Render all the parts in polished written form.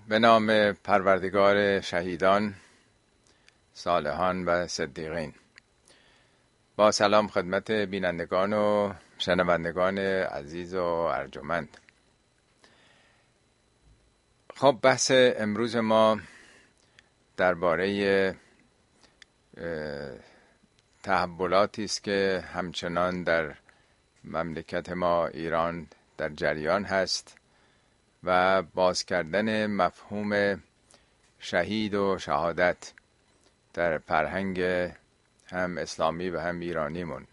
به نام پروردگار شهیدان، صالحان و صدیقین. با سلام خدمت بینندگان و شنوندگان عزیز و ارجمند. خب بحث امروز ما درباره تحولاتی است که همچنان در مملکت ما ایران در جریان هست و باز کردن مفهوم شهید و شهادت در فرهنگ هم اسلامی و هم ایرانیمون.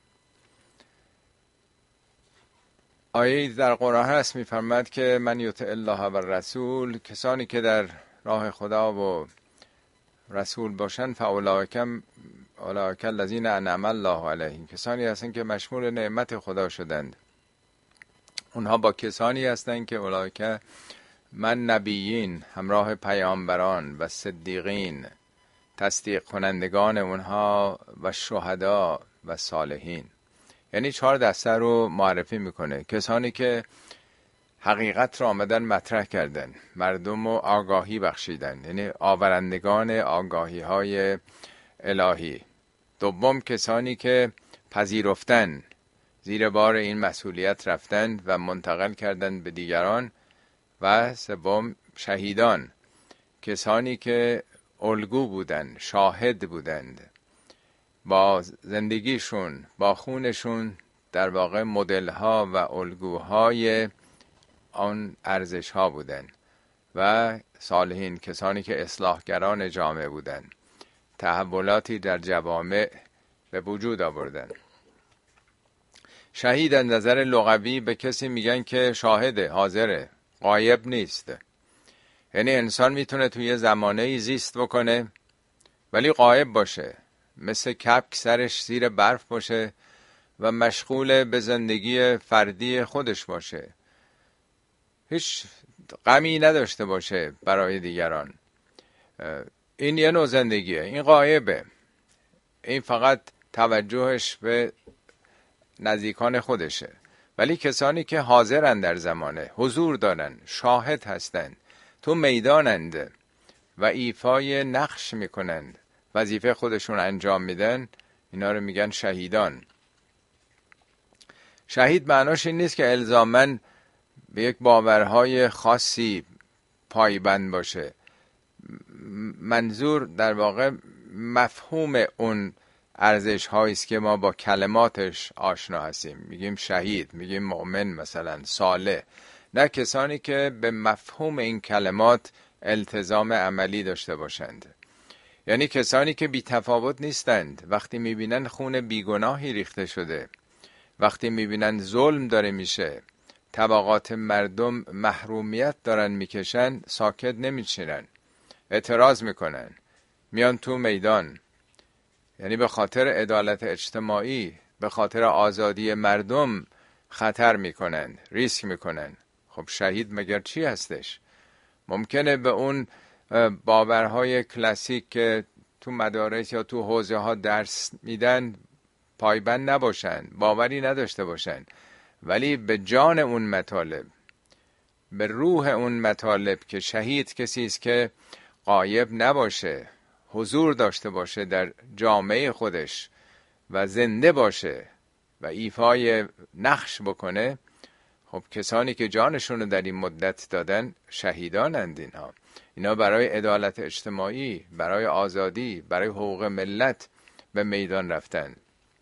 آیه در قرآن هست می‌فرماید که من یطع الله و الرسول، کسانی که در راه خدا و رسول باشن فاولئک الذین انعم الله علیهم، کسانی هستند که مشمول نعمت خدا شدند. اونها با کسانی هستند که اولئک من نبیین، همراه پیامبران و صدیقین، تصدیق کنندگان اونها و شهدا و صالحین. یعنی 4 دسته رو معرفی میکنه. کسانی که حقیقت رو آمدن مطرح کردن، مردم رو آگاهی بخشیدن، یعنی آورندگان آگاهی های الهی. دوم کسانی که پذیرفتن، زیر بار این مسئولیت رفتن و منتقل کردن به دیگران. و سوم شهیدان، کسانی که الگو بودند، شاهد بودند، با زندگیشون، با خونشون در واقع مدل ها و الگوهای آن ارزش ها بودند. و صالحین، کسانی که اصلاحگران جامعه بودند، تحولاتی در جوامع به وجود آوردند. شهید از نظر لغوی به کسی میگن که شاهده، حاضره، غایب نیست. یعنی انسان میتونه توی زمانه‌ای زیست بکنه ولی غایب باشه، مثل کپک سرش زیر برف باشه و مشغول به زندگی فردی خودش باشه، هیچ غمی نداشته باشه برای دیگران. این یه نوع زندگیه، این غایبه، این فقط توجهش به نزدیکان خودشه. ولی کسانی که حاضرن در زمانه، حضور دارن، شاهد هستند، تو میدانند و ایفای نقش میکنند، وظیفه خودشون انجام میدن، اینا رو میگن شهیدان. شهید معناش این نیست که الزاماً به یک باورهای خاصی پایبند باشه. منظور در واقع مفهوم اون ارزش هایی است که ما با کلماتش آشنا هستیم. میگیم شهید، میگیم مؤمن، مثلا صالح. نه کسانی که به مفهوم این کلمات التزام عملی داشته باشند. یعنی کسانی که بی تفاوت نیستند. وقتی میبینن خون بیگناهی ریخته شده، وقتی میبینن ظلم داره میشه، طبقات مردم محرومیت دارن میکشن، ساکت نمیشینن، اعتراض میکنن، میان تو میدان. یعنی به خاطر عدالت اجتماعی، به خاطر آزادی مردم خطر میکنن، ریسک میکنن. خب شهید مگر چی هستش؟ ممکنه به اون باورهای کلاسیک که تو مدارس یا تو حوزه ها درس میدن پایبند نباشن، باوری نداشته باشن، ولی به جان اون مطالب، به روح اون مطالب که شهید کسی است که غایب نباشه، حضور داشته باشه در جامعه خودش و زنده باشه و ایفای نقش بکنه. خب کسانی که جانشون رو در این مدت دادن شهیدانند. اینا برای عدالت اجتماعی، برای آزادی، برای حقوق ملت به میدان رفتن.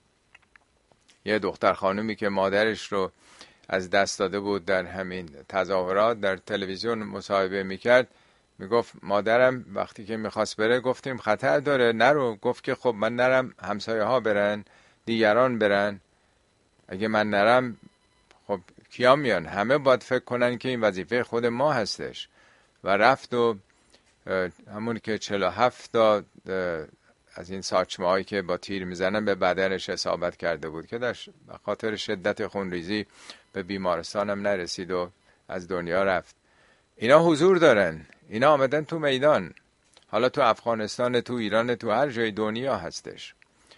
یه دختر خانومی که مادرش رو از دست داده بود در همین تظاهرات، در تلویزیون مصاحبه میکرد، میگفت مادرم وقتی که میخواست بره گفتیم خطر داره نرو، گفت که خب من نرم همسایه ها برن، دیگران برن، اگه من نرم خب کیا میان؟ همه باید فکر کنن که این وظیفه خود ما هستش. و رفت و همون که 47 تا از این ساچمه هایی که با تیر میزنن به بدنش اصابت کرده بود که در خاطر شدت خونریزی به بیمارستان هم نرسید و از دنیا رفت. اینا حضور دارن، اینا آمدن تو میدان. حالا تو افغانستان، تو ایران، تو هر جای دنیا هستش.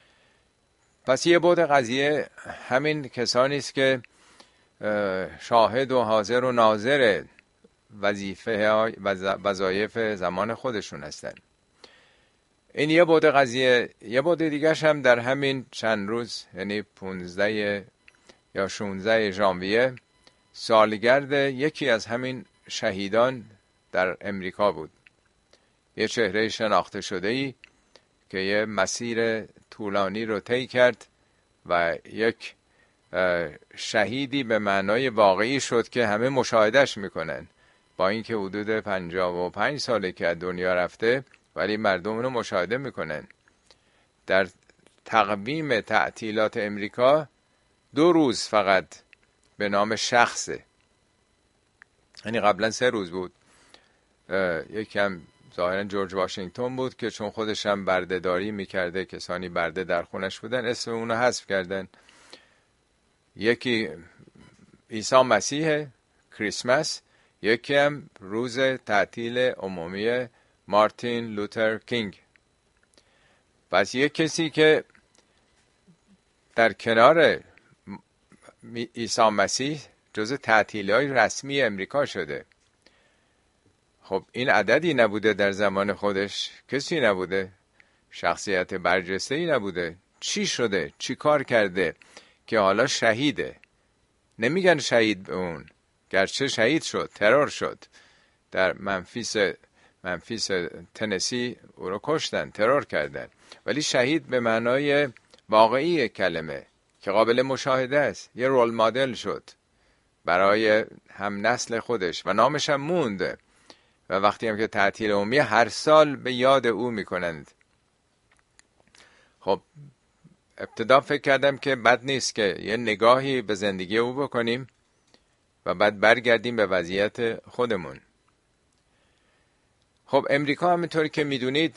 پس یه بعد قضیه همین کسانی است که شاهد و حاضر و ناظر وظایف زمان خودشون هستن. این یه بعد قضیه. یه بعد دیگرش هم در همین چند روز، یعنی 15 یا 16 ژانویه، سالگرد یکی از همین شهیدان در امریکا بود. یه چهره شناخته شده‌ای که یه مسیر طولانی رو طی کرد و یک شهیدی به معنای واقعی شد که همه مشاهدش میکنن. با اینکه حدود 55 ساله که از دنیا رفته، ولی مردم رو مشاهده میکنن. در تقویم تعطیلات امریکا 2 روز فقط به نام شخصه، یعنی قبلا 3 روز بود. یکم ظاهرا جورج واشنگتن بود که چون خودش هم بردهداری میکرده، کسانی برده در خونش بودن، اسم اونو حذف کردن. یکی عیسی مسیح، کریسمس. یکی هم روز تعطیل عمومی مارتین لوتر کینگ. پس یک کسی که در کنار عیسی مسیح جز تعطیل‌های رسمی امریکا شده. خب این عددی نبوده در زمان خودش، کسی نبوده، شخصیت برجسته‌ای نبوده. چی شده؟ چی کار کرده که حالا شهیده؟ نمیگن شهید به اون، گرچه شهید شد، ترور شد. در منفیس تنسی او رو کشتن، ترور کردن، ولی شهید به معنای واقعی کلمه که قابل مشاهده است. یه رول مدل شد برای هم نسل خودش و نامش هم موند. و وقتی هم که تعطیل عمومی هر سال به یاد او میکنند. خب ابتدا فکر کردم که بد نیست که یه نگاهی به زندگی او بکنیم و بعد برگردیم به وضعیت خودمون. خب امریکا همینطوری که میدونید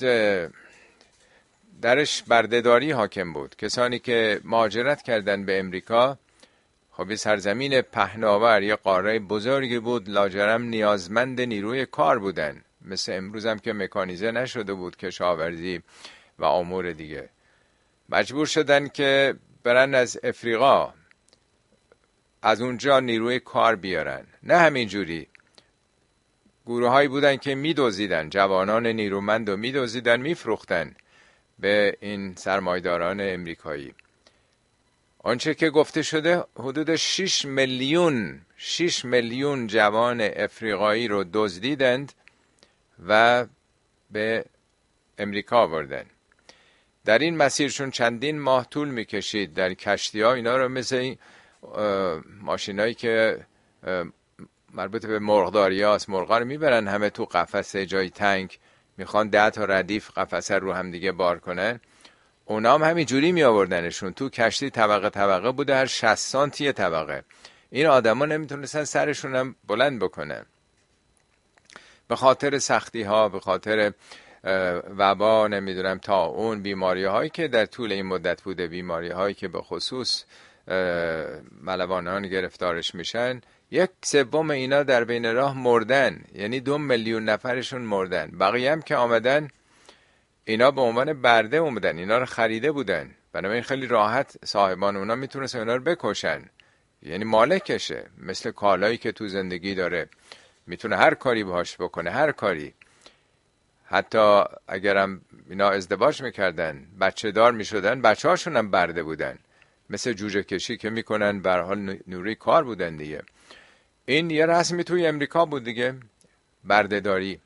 درش بردهداری حاکم بود. کسانی که مهاجرت کردن به امریکا، خب یه سرزمین پهناور، یه قاره بزرگی بود، لاجرم نیازمند نیروی کار بودن. مثل امروز هم که مکانیزه نشده بود کشاورزی و امور دیگه. مجبور شدن که برن از افریقا، از اونجا نیروی کار بیارن. نه همینجوری، گروه هایی بودن که میدوزیدن، جوانان نیرومند رو میدوزیدن، میفروختن به این سرمایداران امریکایی. آنچه که گفته شده حدود 6 میلیون جوان افریقایی رو دزدیدند و به امریکا آوردن. در این مسیرشون چندین ماه طول میکشید در کشتی ها. اینا رو مثل این ماشینایی که مربوط به مرغداری هاست، مرغا رو میبرن همه تو قفسه جای تنگ، میخوان 10 تا ردیف قفسه رو هم دیگه بار کنن. اونا هم همین جوری می آوردنشون تو کشتی، طبقه بوده، هر 60 سانتی طبقه. این آدما نمیتونستن سرشون هم بلند بکنن به خاطر سختی ها، به خاطر وبا، نمیدونم طاعون، بیماری هایی که در طول این مدت بوده، بیماری هایی که به خصوص ملوانان گرفتارش میشن. 1/3 اینا در بین راه مردن، یعنی 2 میلیون نفرشون مردن. بقیه هم که آمدن، اینا به عنوان برده اومدن، اینا رو خریده بودن، بنابراین خیلی راحت صاحبان اونا میتونستن اینا رو بکشن، یعنی مالکشه. مثل کالایی که تو زندگی داره، میتونه هر کاری باهاش بکنه، هر کاری. حتی اگرم اینا ازدواج میکردن، بچه دار میشدن، بچه هاشون هم برده بودن، مثل جوجه کشی که میکنن، به هر حال نوری کار بودن دیگه. این یه رسمی توی امریکا بود دیگه، بردهداری.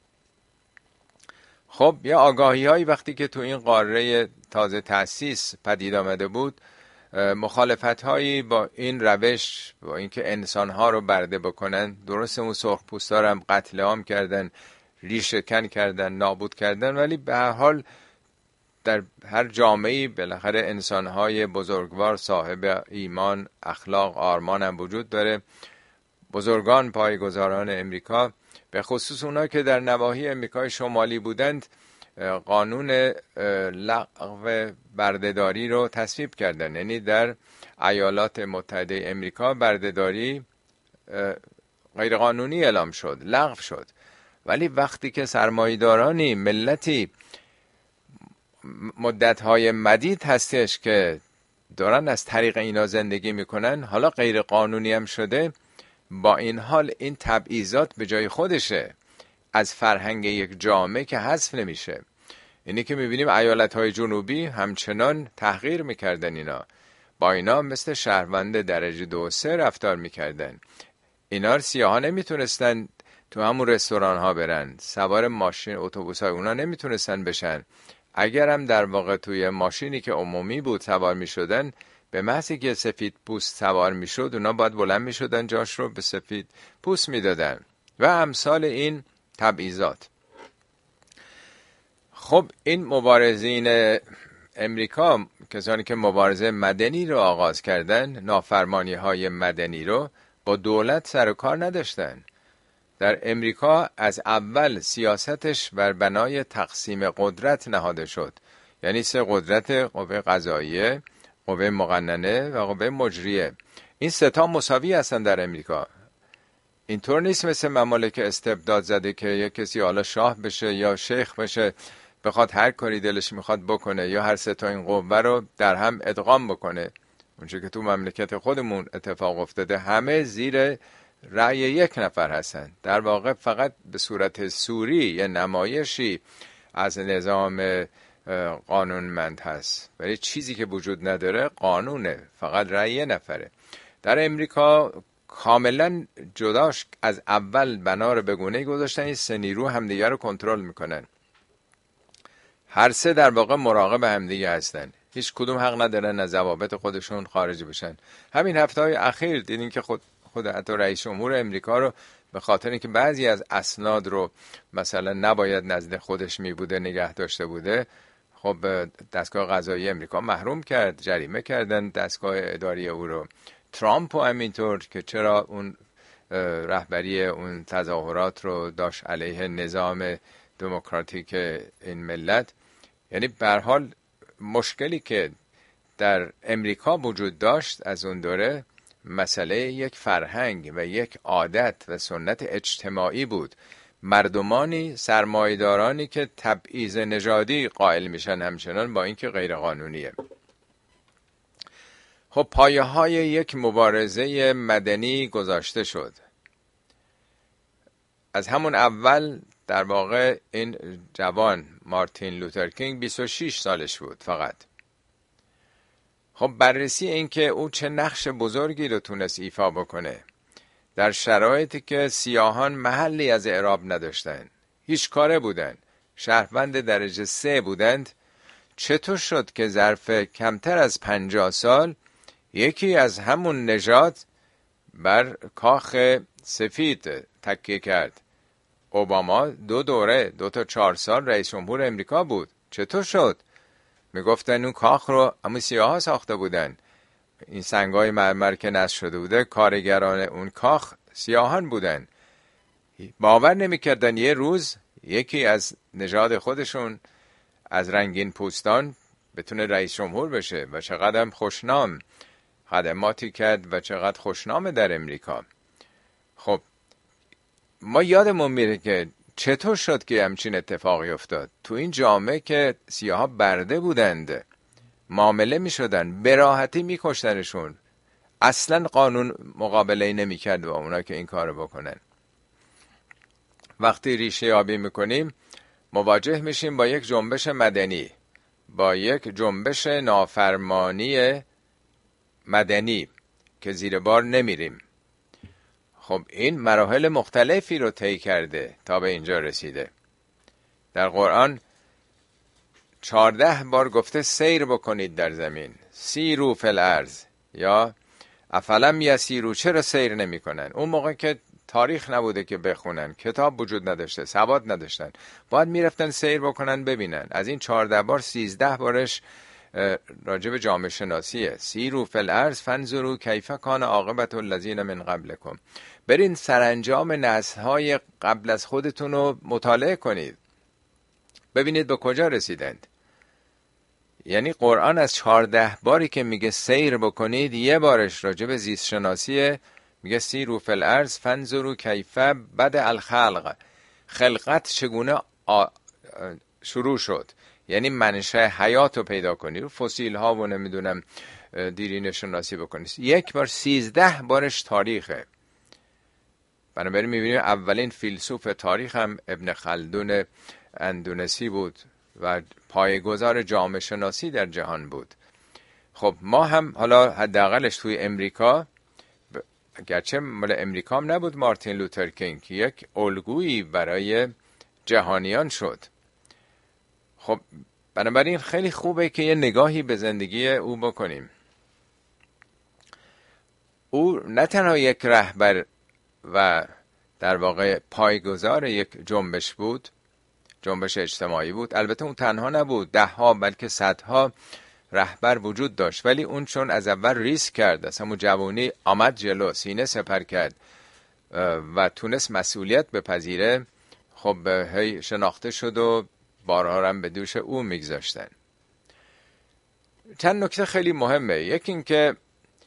خب یه آگاهی هایی وقتی که تو این قاره تازه تأسیس پدید آمده بود، مخالفت هایی با این روش، با اینکه انسان ها رو برده بکنن. درست اون سرخپوستا هم قتل عام کردن، ریشه کن کردن، نابود کردن، ولی به هر حال در هر جامعه‌ای بالاخره انسان های بزرگوار صاحب ایمان، اخلاق، آرمان هم وجود داره. بزرگان پایه‌گذاران امریکا، به خصوص اونا که در نواحی امریکای شمالی بودند، قانون لغو بردهداری رو تصویب کردن. یعنی در ایالات متحده امریکا بردهداری غیر قانونی اعلام شد، لغو شد. ولی وقتی که سرمایه‌دارانی، ملتی مدت‌های مدید هستش که دارن از طریق اینا زندگی میکنن، حالا غیر قانونی هم شده، با این حال این تبعیضات به جای خودشه، از فرهنگ یک جامعه که حذف نمیشه. اینی که میبینیم ایالت‌های جنوبی همچنان تحقیر میکردن اینا، با اینا مثل شهروند درجه 2 و 3 رفتار میکردن. اینا سیاها نمیتونستن تو همون رستوران ها برن، سوار ماشین اتوبوس های اونا نمیتونستن بشن. اگرم در واقع توی ماشینی که عمومی بود سوار میشدن، به محضی که سفید پوست سوار میشد اونا باید بلند میشدن جاش رو به سفید پوست میدادن و امثال این تبعیضات. خب این مبارزین امریکا، کسانی که مبارزه مدنی رو آغاز کردن، نافرمانی های مدنی رو با دولت سر و کار نداشتن. در امریکا از اول سیاستش بر بنای تقسیم قدرت نهاده شد، یعنی 3 قدرت: قوه قضاییه، قوه مقننه و قوه مجریه. این 3 تا مساوی هستن در امریکا. اینطور نیست مثل ممالک استبداد زده که یک کسی حالا شاه بشه یا شیخ بشه بخواد هر کاری دلش میخواد بکنه، یا هر 3 تا این قوه رو در هم ادغام بکنه. اونچه که تو مملکت خودمون اتفاق افتاده، همه زیر رأی یک نفر هستن. در واقع فقط به صورت سوری یا نمایشی از نظام قانونمند هست، ولی چیزی که وجود نداره قانونه، فقط رأی یک نفره. در امریکا کاملا جداش از اول بنا رو به گونه‌ای گذاشتن این 3 نیرو همدیگه رو کنترل میکنن. هر 3 در واقع مراقب همدیگه هستن، هیچ کدوم حق ندارن از ضوابط خودشون خارج بشن. همین هفته‌های اخیر دیدین که خود حتی رئیس جمهور امریکا رو به خاطر اینکه بعضی از اسناد رو مثلا نباید نزد خودش میبوده نگه داشته بوده، خب دستگاه قضایی امریکا محروم کرد، جریمه کردن دستگاه اداری او رو. ترامپ و همینطور که چرا اون رهبری اون تظاهرات رو داشت علیه نظام دموکراتیک این ملت. یعنی به هر حال مشکلی که در امریکا وجود داشت از اون دوره مسئله یک فرهنگ و یک عادت و سنت اجتماعی بود. مردمانی، سرمایه‌دارانی که تبعیض نژادی قائل میشن همچنان با اینکه غیر قانونیه. خب پایه های یک مبارزه مدنی گذاشته شد. از همون اول در واقع این جوان مارتین لوتر کینگ 26 سالش بود فقط. خب بررسی این که او چه نقش بزرگی رو تونست ایفا بکنه در شرایطی که سیاهان محلی از اعراب نداشتن، هیچ کاره بودن، شهروند درجه 3 بودند. چطور شد که ظرف کمتر از 50 سال یکی از همون نژاد بر کاخ سفید تکیه کرد؟ اوباما 2 دوره 2 تا 4 سال رئیس جمهور امریکا بود. چطور شد؟ میگفتن اون کاخ رو اما سیاها ساخته بودن، این سنگای مرمر که نصب شده بوده کارگران اون کاخ سیاهان بودن. باور نمیکردن یه روز یکی از نژاد خودشون از رنگین پوستان بتونه رئیس جمهور بشه و چقدر هم خوشنام خدماتی کرد و چقدر خوشنامه در امریکا. خب ما یادمون میره که چطور شد که همچین اتفاقی افتاد تو این جامعه که سیاها برده بودند، معامله میشدن، به راحتی میکشتنشون، اصلا قانون مقابله نمی کرد با اونا که این کارو بکنن. وقتی ریشه یابی میکنیم مواجه میشیم با یک جنبش مدنی، با یک جنبش نافرمانی مدنی که زیر بار نمیریم. خب این مراحل مختلفی رو طی کرده تا به اینجا رسیده. در قرآن 14 بار گفته سیر بکنید در زمین، سیرو فی الارض، یا افلم یسیرو، چرا سیر نمی کنن؟ اون موقع که تاریخ نبوده که بخونن، کتاب وجود نداشته، سواد نداشتن، باید میرفتن سیر بکنن ببینن. از این 14 بار 13 بارش راجب جامعه شناسیه. سیرو فی الارض فانظروا کیف کان عاقبة الذین من قبلکم. برین سرانجام نسل‌های قبل از خودتون رو مطالعه کنید، ببینید به کجا رسیدند. یعنی قرآن از 14 باری که میگه سیر بکنید، یه بارش راجب زیست شناسیه، میگه سیرو فی الارض فانظروا کیف بدأ الخلق، خلقت چگونه شروع شد، یعنی منشأ حیات رو پیدا کنید، فسیل ها و نمیدونم دیرینه شناسی بکنید. یک بار 13 بارش تاریخه. بنابراین میبینیم اولین فیلسوف تاریخ هم ابن خلدون اندونزی بود و پایه‌گذار جامعه شناسی در جهان بود. خب ما هم حالا حداقلش توی امریکا، گرچه مال امریکا هم نبود، مارتین لوتر کینگ یک الگویی برای جهانیان شد. خب بنابراین خیلی خوبه که یه نگاهی به زندگی او بکنیم. او نه تنها یک رهبر و در واقع پایه‌گذار یک جنبش بود، جنبش اجتماعی بود، البته اون تنها نبود، دهها بلکه صدها رهبر وجود داشت، ولی اون چون از اول ریسک کرد، از همون جوانی آمد جلو، سینه سپر کرد و تونست مسئولیت بپذیره، خب هی شناخته شد و بارها هم به دوش او میگذاشتن. چند نکته خیلی مهمه. یکی این که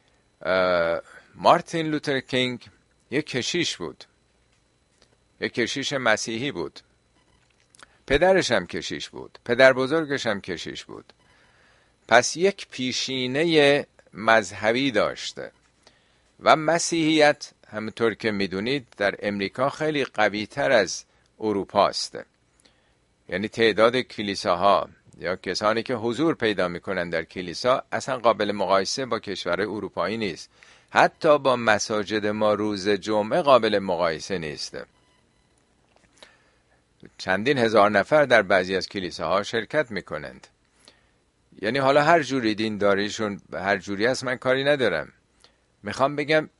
مارتین لوتر کینگ یک کشیش بود، یک کشیش مسیحی بود. پدرش هم کشیش بود، پدر بزرگش هم کشیش بود. پس یک پیشینه مذهبی داشته و مسیحیت همونطور که میدونید در امریکا خیلی قوی تر از اروپا است. یعنی تعداد کلیساها یا کسانی که حضور پیدا میکنن در کلیسا اصلا قابل مقایسه با کشور اروپایی نیست. حتی با مساجد ما روز جمعه قابل مقایسه نیست. چندین هزار نفر در بعضی از کلیساها شرکت میکنند. یعنی حالا هر جوری دین داریشون هر جوری هست، من کاری ندارم. میخوام بگم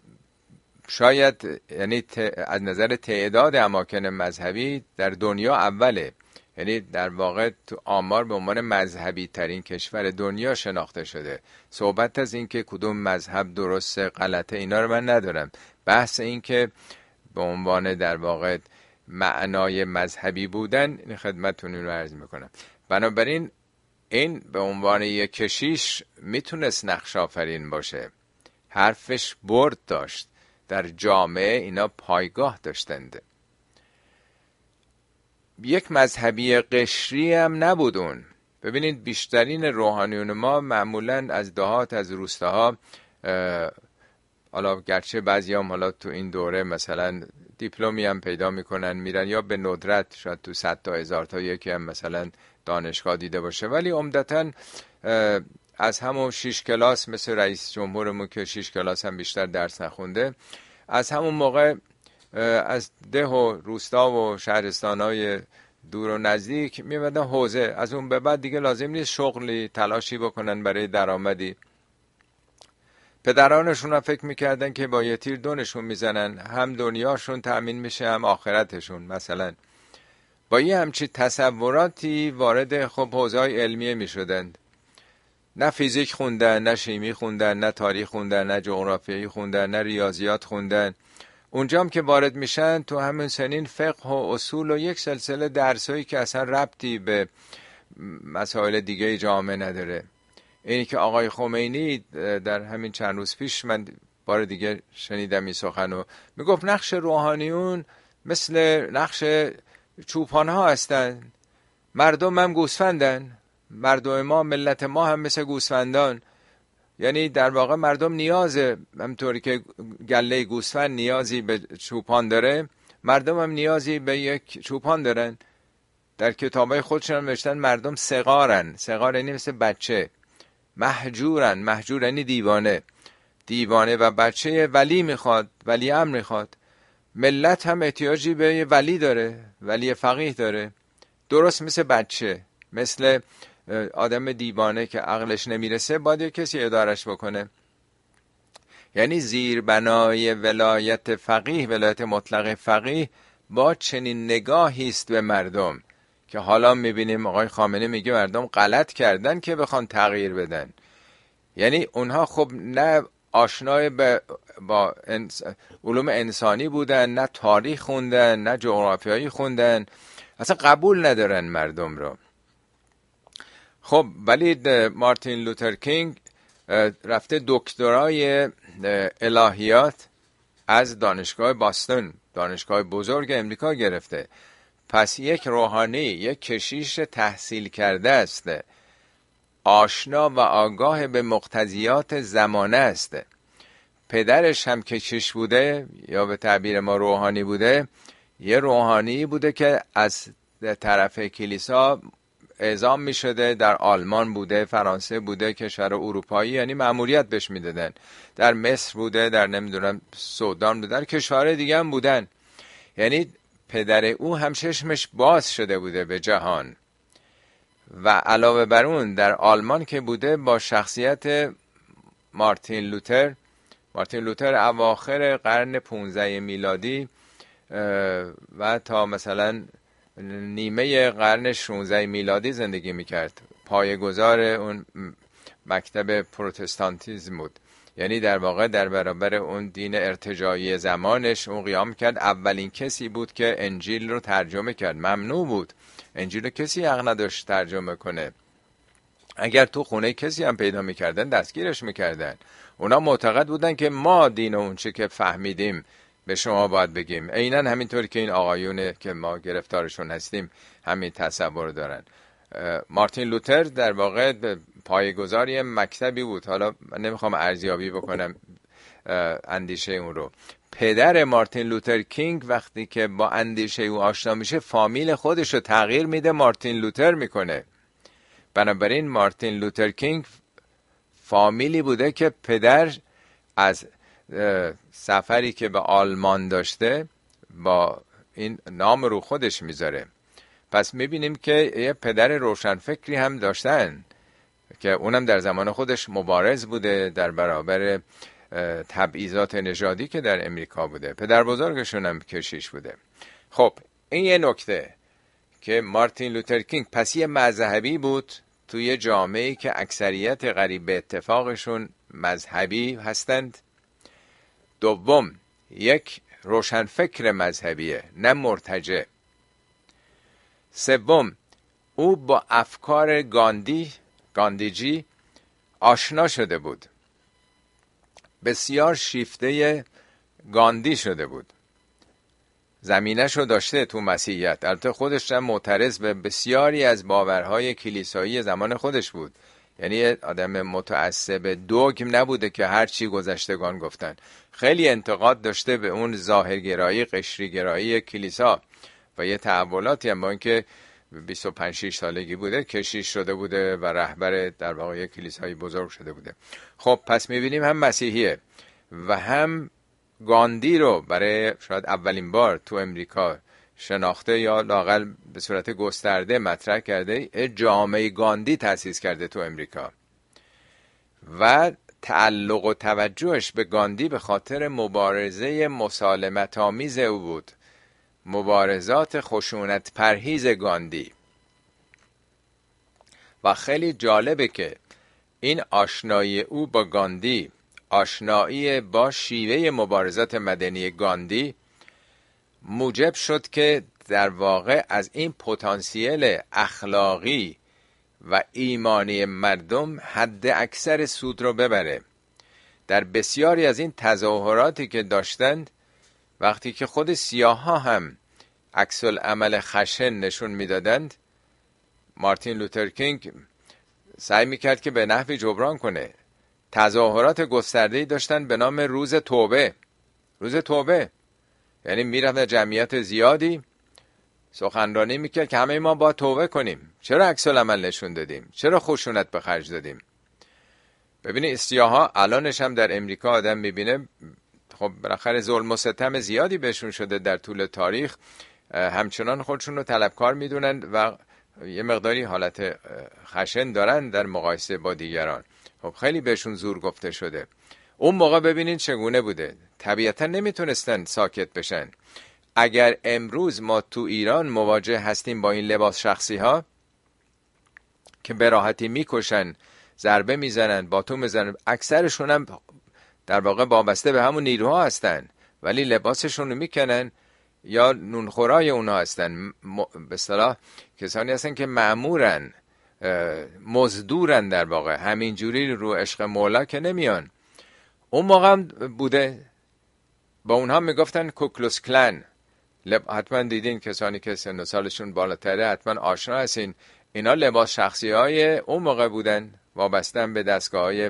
شاید یعنی از نظر تعداد اماکن مذهبی در دنیا اوله. یعنی در واقع تو آمار به عنوان مذهبی ترین کشور دنیا شناخته شده. صحبت از این که کدوم مذهب درسته غلطه اینا رو من ندارم. بحث این که به عنوان در واقع معنای مذهبی بودن این خدمتتون رو عرض میکنم. بنابراین این به عنوان یک کشیش میتونست نقش آفرین باشه. حرفش برد داشت. در جامعه اینا پایگاه داشتند. یک مذهبی قشری هم نبود اون. ببینید بیشترین روحانیون ما معمولاً از دهات، از روستاها، حالا گرچه بعضی هم حالا تو این دوره مثلا دیپلمی هم پیدا میکنن میرن، یا به ندرت شاید تو 100 تا 1000 تا یکی هم مثلا دانشگاه دیده باشه، ولی عمدتاً از همون 6 کلاس مثل رئیس جمهورمون که 6 کلاس هم بیشتر درس نخونده، از همون موقع از ده و روستا و شهرستانهای دور و نزدیک میمدن حوزه. از اون به بعد دیگه لازم نیست شغلی تلاشی بکنن برای درآمدی. پدرانشون هم فکر میکردن که با یه تیر دونشون میزنن، هم دنیاشون تأمین میشه هم آخرتشون. مثلا با یه همچی تصوراتی وارد خب حوزه‌های علمیه میشدند. نه فیزیک خوندن، نه شیمی خوندن، نه تاریخ خوندن، نه جغرافیایی خوندن، نه ریاضیات خوندن. اونجا هم که وارد میشن تو همین سنین فقه و اصول و یک سلسله درسایی که اصلا ربطی به مسائل دیگه جامعه نداره. اینی که آقای خمینی در همین چند روز پیش من بار دیگه شنیدم این سخنو، میگفت نقش روحانیون مثل نقش چوپان ها هستن، مردم هم گوسفندن، مردم ما ملت ما هم مثل گوسفندان. یعنی در واقع مردم نیازه، همطوری که گله گوسفند نیازی به چوپان داره، مردم هم نیازی به یک چوپان دارن. در کتابای خودشون هم نوشتن مردم صغارن. صغار یعنی مثل بچه. محجورن. محجور یعنی دیوانه. دیوانه و بچه ولی میخواد، ولی امر میخواد. ملت هم احتیاجی به ولی داره، ولی فقیه داره. درست مثل بچه، مثل آدم دیوانه که عقلش نمیرسه باید کسی ادارش بکنه. یعنی زیربنای ولایت فقیه، ولایت مطلق فقیه با چنین نگاهی است به مردم که حالا میبینیم آقای خامنه‌ای میگه مردم غلط کردن که بخوان تغییر بدن. یعنی اونها خب نه آشنای با علوم انسانی بودن، نه تاریخ خوندن، نه جغرافیایی خوندن، اصلا قبول ندارن مردم رو. خب ولی مارتین لوتر کینگ رفته دکترای الهیات از دانشگاه باستون، دانشگاه بزرگ امریکا گرفته. پس یک روحانی، یک کشیش تحصیل کرده است، آشنا و آگاه به مقتضیات زمانه است. پدرش هم کشیش بوده یا به تعبیر ما روحانی بوده، یه روحانی بوده که از طرف کلیسا اعزام می شده، در آلمان بوده، فرانسه بوده، کشور اروپایی، یعنی مأموریت بهش میدادن، در مصر بوده، در نمیدونم سودان بوده، در کشورهای دیگه هم بودن. یعنی پدر او هم چشمش باز شده بوده به جهان. و علاوه بر اون در آلمان که بوده با شخصیت مارتین لوتر اواخر قرن 15 میلادی و تا مثلا نیمه قرن 16 میلادی زندگی میکرد. پایه‌گذار اون مکتب پروتستانتیزم بود. یعنی در واقع در برابر اون دین ارتجاعی زمانش اون قیام کرد. اولین کسی بود که انجیل رو ترجمه کرد. ممنوع بود، انجیل رو کسی حق نداشت ترجمه کنه. اگر تو خونه کسی هم پیدا میکردن دستگیرش میکردن. اونا معتقد بودن که ما دین اون چه که فهمیدیم به شما باید بگیم. عیناً همینطوری که این آقایونه که ما گرفتارشون هستیم همین تصور دارن. مارتین لوتر در واقع پایه‌گذاری مکتبی بود. حالا من نمیخوام ارزیابی بکنم اندیشه اون رو. پدر مارتین لوتر کینگ وقتی که با اندیشه او آشنا میشه فامیل خودش رو تغییر میده، مارتین لوتر میکنه. بنابراین مارتین لوتر کینگ فامیلی بوده که پدر از سفری که به آلمان داشته با این نام رو خودش میذاره. پس میبینیم که یه پدر روشنفکری هم داشتن که اونم در زمان خودش مبارز بوده در برابر تبعیضات نژادی که در امریکا بوده. پدر بزرگشون هم کشیش بوده. خب این یه نکته که مارتین لوتر کینگ پس یه مذهبی بود توی جامعه‌ای که اکثریت قریب به اتفاقشون مذهبی هستند. دوم، یک روشنفکر مذهبیه، نه مرتجع. سوم، او با افکار گاندیجی آشنا شده بود. بسیار شیفته گاندی شده بود. زمینش رو داشته تو مسیحیت. البته خودش هم معترض به بسیاری از باورهای کلیسایی زمان خودش بود. یعنی آدم متعصب دوگم نبوده که هر چی گذشتگان گفتن. خیلی انتقاد داشته به اون ظاهرگرایی، قشریگرایی کلیسا و یه تحولاتی هم با اینکه 25-6 سالگی بوده کشیش شده بوده و رهبر در واقع کلیسای بزرگ شده بوده. خب پس میبینیم هم مسیحیه و هم گاندی رو برای شاید اولین بار تو امریکا شناخته یا لااقل به صورت گسترده مطرح کرده. جامعه گاندی تأسیس کرده تو امریکا و تعلق و توجهش به گاندی به خاطر مبارزه مسالمت آمیز او بود، مبارزات خشونت پرهیز گاندی. و خیلی جالبه که این آشنایی او با گاندی، آشنایی با شیوه مبارزات مدنی گاندی موجب شد که در واقع از این پتانسیل اخلاقی و ایمانی مردم حد اکثر سود رو ببره. در بسیاری از این تظاهراتی که داشتند وقتی که خود سیاها هم عکس العمل خشن نشون میدادند، مارتین لوتر کینگ سعی میکرد که به نحوی جبران کنه. تظاهرات گسترده‌ای داشتن به نام روز توبه. روز توبه یعنی میرفت در جمعیت زیادی سخنرانی میکرد که همه ما باید توبه کنیم. چرا عکس العمل نشون دادیم؟ چرا خشونت به خرج دادیم؟ ببینید سیاها الانش هم در امریکا آدم میبینه خب بالاخره ظلم و ستم زیادی بهشون شده در طول تاریخ، همچنان خودشون رو طلبکار میدونن و یه مقداری حالت خشن دارن در مقایسه با دیگران. خب خیلی بهشون زور گفته شده. اون موقع ببینین چگونه بوده. طبیعتا نمیتونستن ساکت بشن. اگر امروز ما تو ایران مواجه هستیم با این لباس شخصی ها که به راحتی میکشن، ضربه میزنن، باتون میزنن، اکثرشون هم در واقع وابسته به همون نیروها هستن ولی لباسشون رو میکنن یا نونخورای اونا هستن. به اصطلاح کسانی هستن که مأمورن، مزدورن، در واقع همینجوری رو عشق مولا که نمیان. اون موقع هم بوده با اونها میگفتن کوکلوس کلن. حتما دیدین کسانی که سن و سالشون بالاتره حتما آشنا هستین. اینا لباس شخصی های اون موقع بودن، وابستن به دستگاه های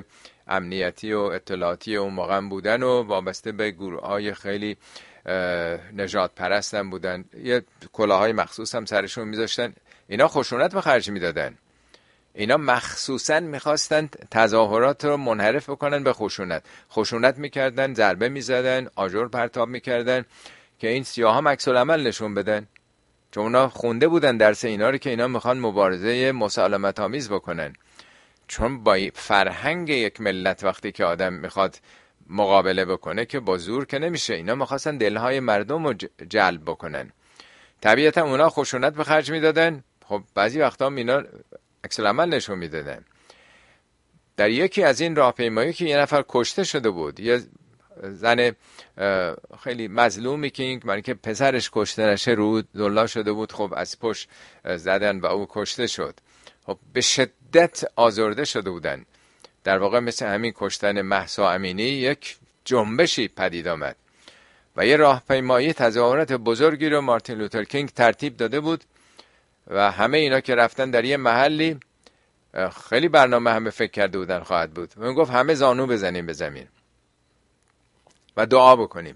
امنیتی و اطلاعاتی اون موقع بودن و وابسته به گروه‌های خیلی نجات پرستن بودن، یه کلاهای مخصوص هم سرشون میذاشتن. اینا خشونت به خرج میدادن، اینا مخصوصا میخواستن تظاهرات رو منحرف بکنن به خشونت میکردن، ضربه میزدن، آجر پرتاب میکردن که این سیاها عکس العمل نشون بدن، چون اونا خونده بودن درس اینا رو که اینا میخوان مبارزه مسالمت آمیز بکنن. چون با فرهنگ یک ملت وقتی که آدم میخواد مقابله بکنه که با زور که نمیشه، اینا میخواستن دلهای مردم رو جلب بکنن. طبیعتا اونا خشونت به خرج میدادن. خب بعضی وقتا اینا عکس العمل نشون میدادن. در یکی از این راهپیمایی که یه نفر کشته شده بود، یه زن خیلی مظلومی که برای که پسرش کشته نشه رو دلا شده بود، خب از پشت زدن و او کشته شد. خب به شدت آزرده شده بودن. در واقع مثل همین کشتن مهسا امینی یک جنبشی پدید آمد و یه راهپیمایی تظاهرات بزرگی رو مارتین لوتر کینگ ترتیب داده بود و همه اینا که رفتن در یه محلی، خیلی برنامه همه فکر کرده بودن خواهد بود، و گفت همه زانو بزنیم به زمین و دعا بکنیم.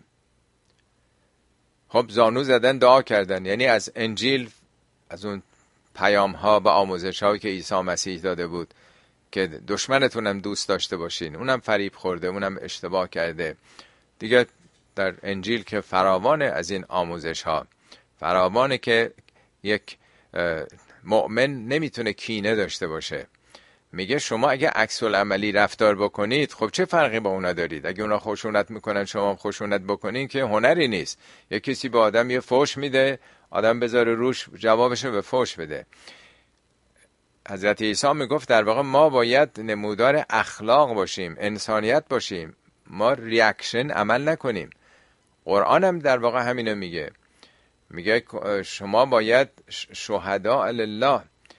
خب زانو زدن، دعا کردن، یعنی از انجیل، از اون پیام ها و آموزش هایی که عیسی مسیح داده بود که دشمنتونم دوست داشته باشین، اونم فریب خورده، اونم اشتباه کرده دیگه. در انجیل که فراوانه از این آموزش ها، فراوانه که یک مؤمن نمیتونه کینه داشته باشه. میگه شما اگه عکس العملی رفتار بکنید، خب چه فرقی با اونا دارید؟ اگه اونا خشونت میکنن شما خشونت بکنین که هنری نیست. یه کسی به آدم یه فحش میده، آدم بذاره روش جوابشو به فحش بده. حضرت عیسی میگفت در واقع ما باید نمودار اخلاق باشیم، انسانیت باشیم، ما ریاکشن عمل نکنیم. قرآن هم در واقع همینو میگه شما باید شهداء لله،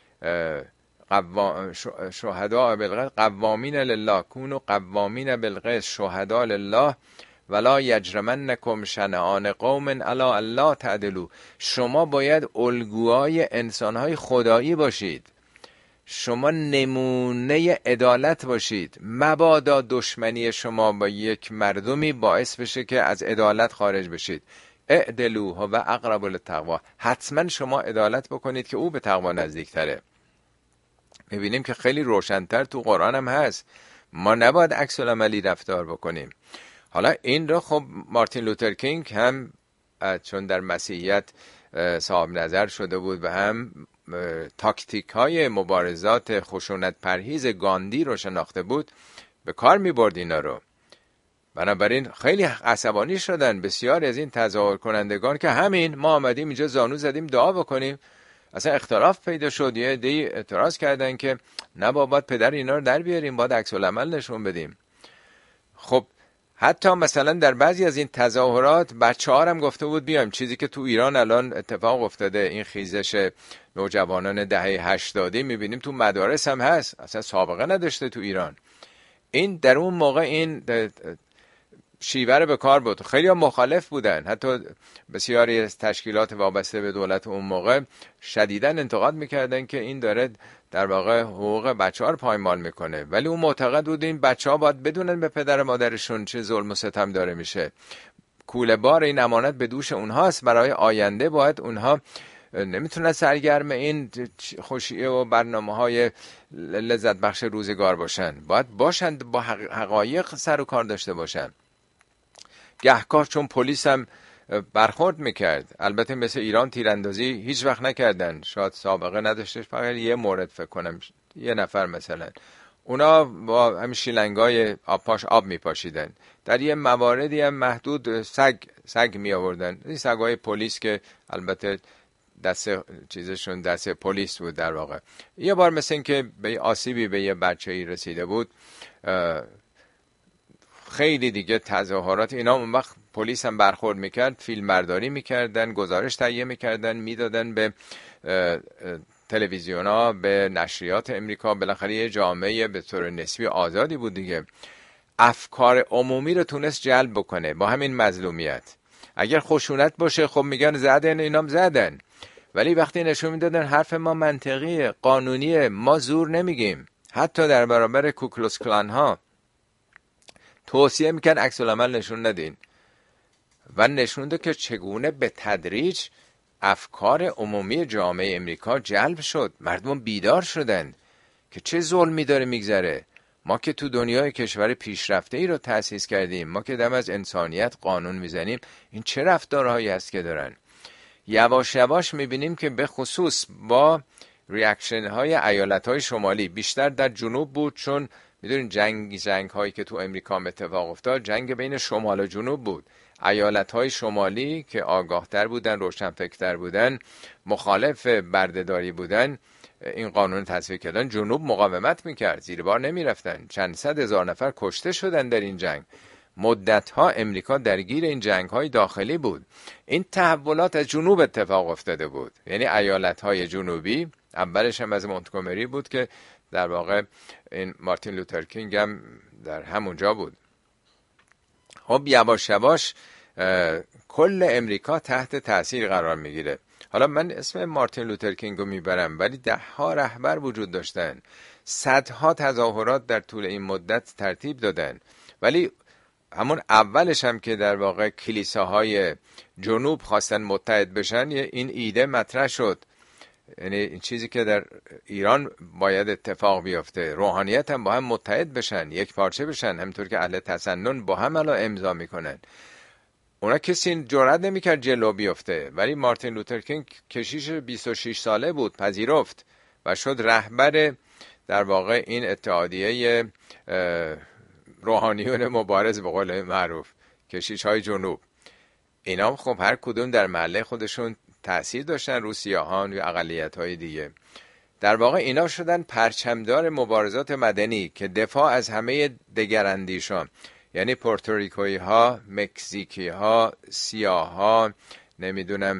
شهداء بالقسط قوامین لله، کونوا قوامین بالقسط شهداء لله ولا یجرمنکم شنآن قوم علی الا تعدلوا. شما باید الگوهای انسانهای خدایی باشید، شما نمونه عدالت باشید. مبادا دشمنی شما با یک مردمی باعث بشه که از عدالت خارج بشید. اعدلوا هو اقرب للتقوی، حتما شما عدالت بکنید که او به تقوا نزدیکتره. میبینیم که خیلی روشن‌تر تو قرآن هم هست، ما نباید عکس العملی رفتار بکنیم. حالا این رو خب مارتین لوتر کینگ هم چون در مسیحیت صاحب نظر شده بود و هم تاکتیک های مبارزات خشونت پرهیز گاندی رو شناخته بود، به کار می برد اینا رو. بنابراین خیلی عصبانی شدن بسیار از این تظاهر کنندگان که همین ما آمدیم اینجا زانو زدیم دعا بکنیم. اصلا اختلاف پیدا شد، یه عده‌ای اعتراض کردن که نه بابا پدر اینا رو در بیاریم، باید عکس العمل نشون بدیم. خب حتی مثلا در بعضی از این تظاهرات بچه‌ها هم گفته بود بیایم، چیزی که تو ایران الان اتفاق افتاده، این خیزش نوجوانان دهه 80 میبینیم تو مدارس هم هست، اصلا سابقه نداشته تو ایران. این در اون موقع این شیوه رو به کار بود. خیلی هم مخالف بودن، حتی بسیاری از تشکیلات وابسته به دولت اون موقع شدیداً انتقاد میکردن که این داره در واقع حقوق بچه‌ها رو پایمال میکنه، ولی اون معتقد بود این بچه‌ها باید بدونن به پدر مادرشون چه ظلم و ستم داره میشه. کوله بار این امانت به دوش اونهاست، برای آینده باید اونها نمیتونن سرگرم این خوشیه و برنامه‌های لذت بخش روزگار باشن، باید باشند با حقایق سر و کار داشته باشن. گهگاه چون پلیس هم برخورد میکرد، البته مثل ایران تیراندازی هیچ وقت نکردن، شاید سابقه نداشته، فقط یه مورد فکر کنم یه نفر مثلا، اونا با همین شیلنگای آبپاش آب میپاشیدن. در یه مواردی هم محدود سگ می آوردن، این سگای پلیس که البته دست چیزشون دست پلیس بود در واقع. یه بار مثل این که به آسیبی به یه بچه‌ای رسیده بود، خیلی دیگه تظاهرات اینا، اون وقت پلیس هم برخورد میکرد، فیلم برداری میکردن، گزارش تهیه میکردن، میدادن به تلویزیونا، به نشریات امریکا. بالاخره یه جامعه به طور نسبی آزادی بود دیگه، افکار عمومی رو تونست جلب بکنه با همین مظلومیت. اگر خشونت باشه خب میگن زدن، اینام زدن، ولی وقتی نشون میدادن حرف ما منطقیه، قانونیه، ما زور نمیگیم، حتی در برابر کوکلوس کلان ها توصیه میکرد عکس العمل نشون ندین و نشون داد که چگونه به تدریج افکار عمومی جامعه امریکا جلب شد. مردم بیدار شدن که چه ظلمی داره میگذره. ما که تو دنیای کشور پیشرفته ای رو تأسیس کردیم، ما که دم از انسانیت قانون میزنیم، این چه رفتارهایی هست که دارن. یواش یواش میبینیم که به خصوص با ریاکشن های ایالت های شمالی، بیشتر در جنوب بود، چون میدونین جنگ هایی که تو امریکا اتفاق افتاد جنگ بین شمال و جنوب بود. ایالت های شمالی که آگاهتر بودن، روشنفکرتر بودن، مخالف بردهداری بودن، این قانون تصویب کردن. جنوب مقاومت میکرد، زیر بار نمیرفتن. چند صد هزار نفر کشته شدن در این جنگ. مدتها امریکا درگیر این جنگ‌های داخلی بود. این تحولات از جنوب اتفاق افتاده بود، یعنی ایالت‌های جنوبی. اولش هم از مونتگومری بود که در واقع این مارتین لوتر کینگ هم در همونجا بود. خب یواش یواش کل امریکا تحت تاثیر قرار میگیره. حالا من اسم مارتین لوتر کینگ رو میبرم، ولی 10 رهبر وجود داشتن، صدها تظاهرات در طول این مدت ترتیب دادن. ولی همون اولش هم که در واقع کلیساهای جنوب خواستن متحد بشن، این ایده مطرح شد. یعنی این چیزی که در ایران باید اتفاق بیفته، روحانیت هم با هم متحد بشن، یک پارچه بشن، همونطور که اهل تسنن با هم الان امضا میکنن. اونا کسی جرئت نمیکرد جلو بیفته، ولی مارتین لوتر کینگ کشیش 26 ساله بود، پذیرفت و شد رهبر در واقع این اتحادیه روحانیون مبارز، به قول معروف کشیش های جنوب. اینا خب هر کدوم در محله خودشون تأثیر داشتن رو سیاهان و اقلیت های دیگه. در واقع اینا شدن پرچمدار مبارزات مدنی که دفاع از همه دگراندیشان، یعنی پورتوریکویی ها، مکزیکی ها، سیاه ها، نمیدونم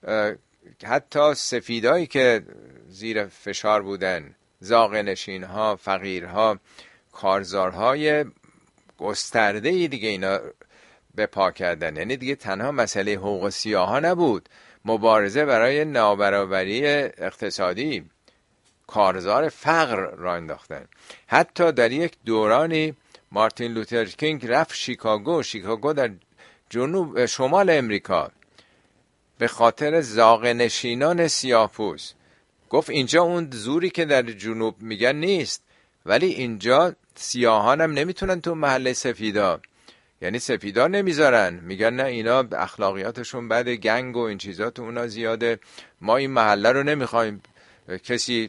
حتی سفیدایی که زیر فشار بودن، زاغنشین ها، فقیرها، کارزارهای گسترده‌ای دیگه اینا به پا کردن. یعنی دیگه تنها مسئله حقوق سیاها نبود، مبارزه برای نابرابری اقتصادی، کارزار فقر را انداختن. حتی در یک دورانی مارتین لوتر کینگ رفت شیکاگو در جنوب شمال امریکا به خاطر زاغنشینان سیاه‌پوست. گفت اینجا اون زوری که در جنوب میگن نیست، ولی اینجا سیاهان هم نمیتونن تو محله سفیدا، یعنی سفیدا نمیذارن، میگن نه اینا اخلاقیاتشون بده، گنگ و این چیزا تو اونا زیاده، ما این محله رو نمیخوایم کسی،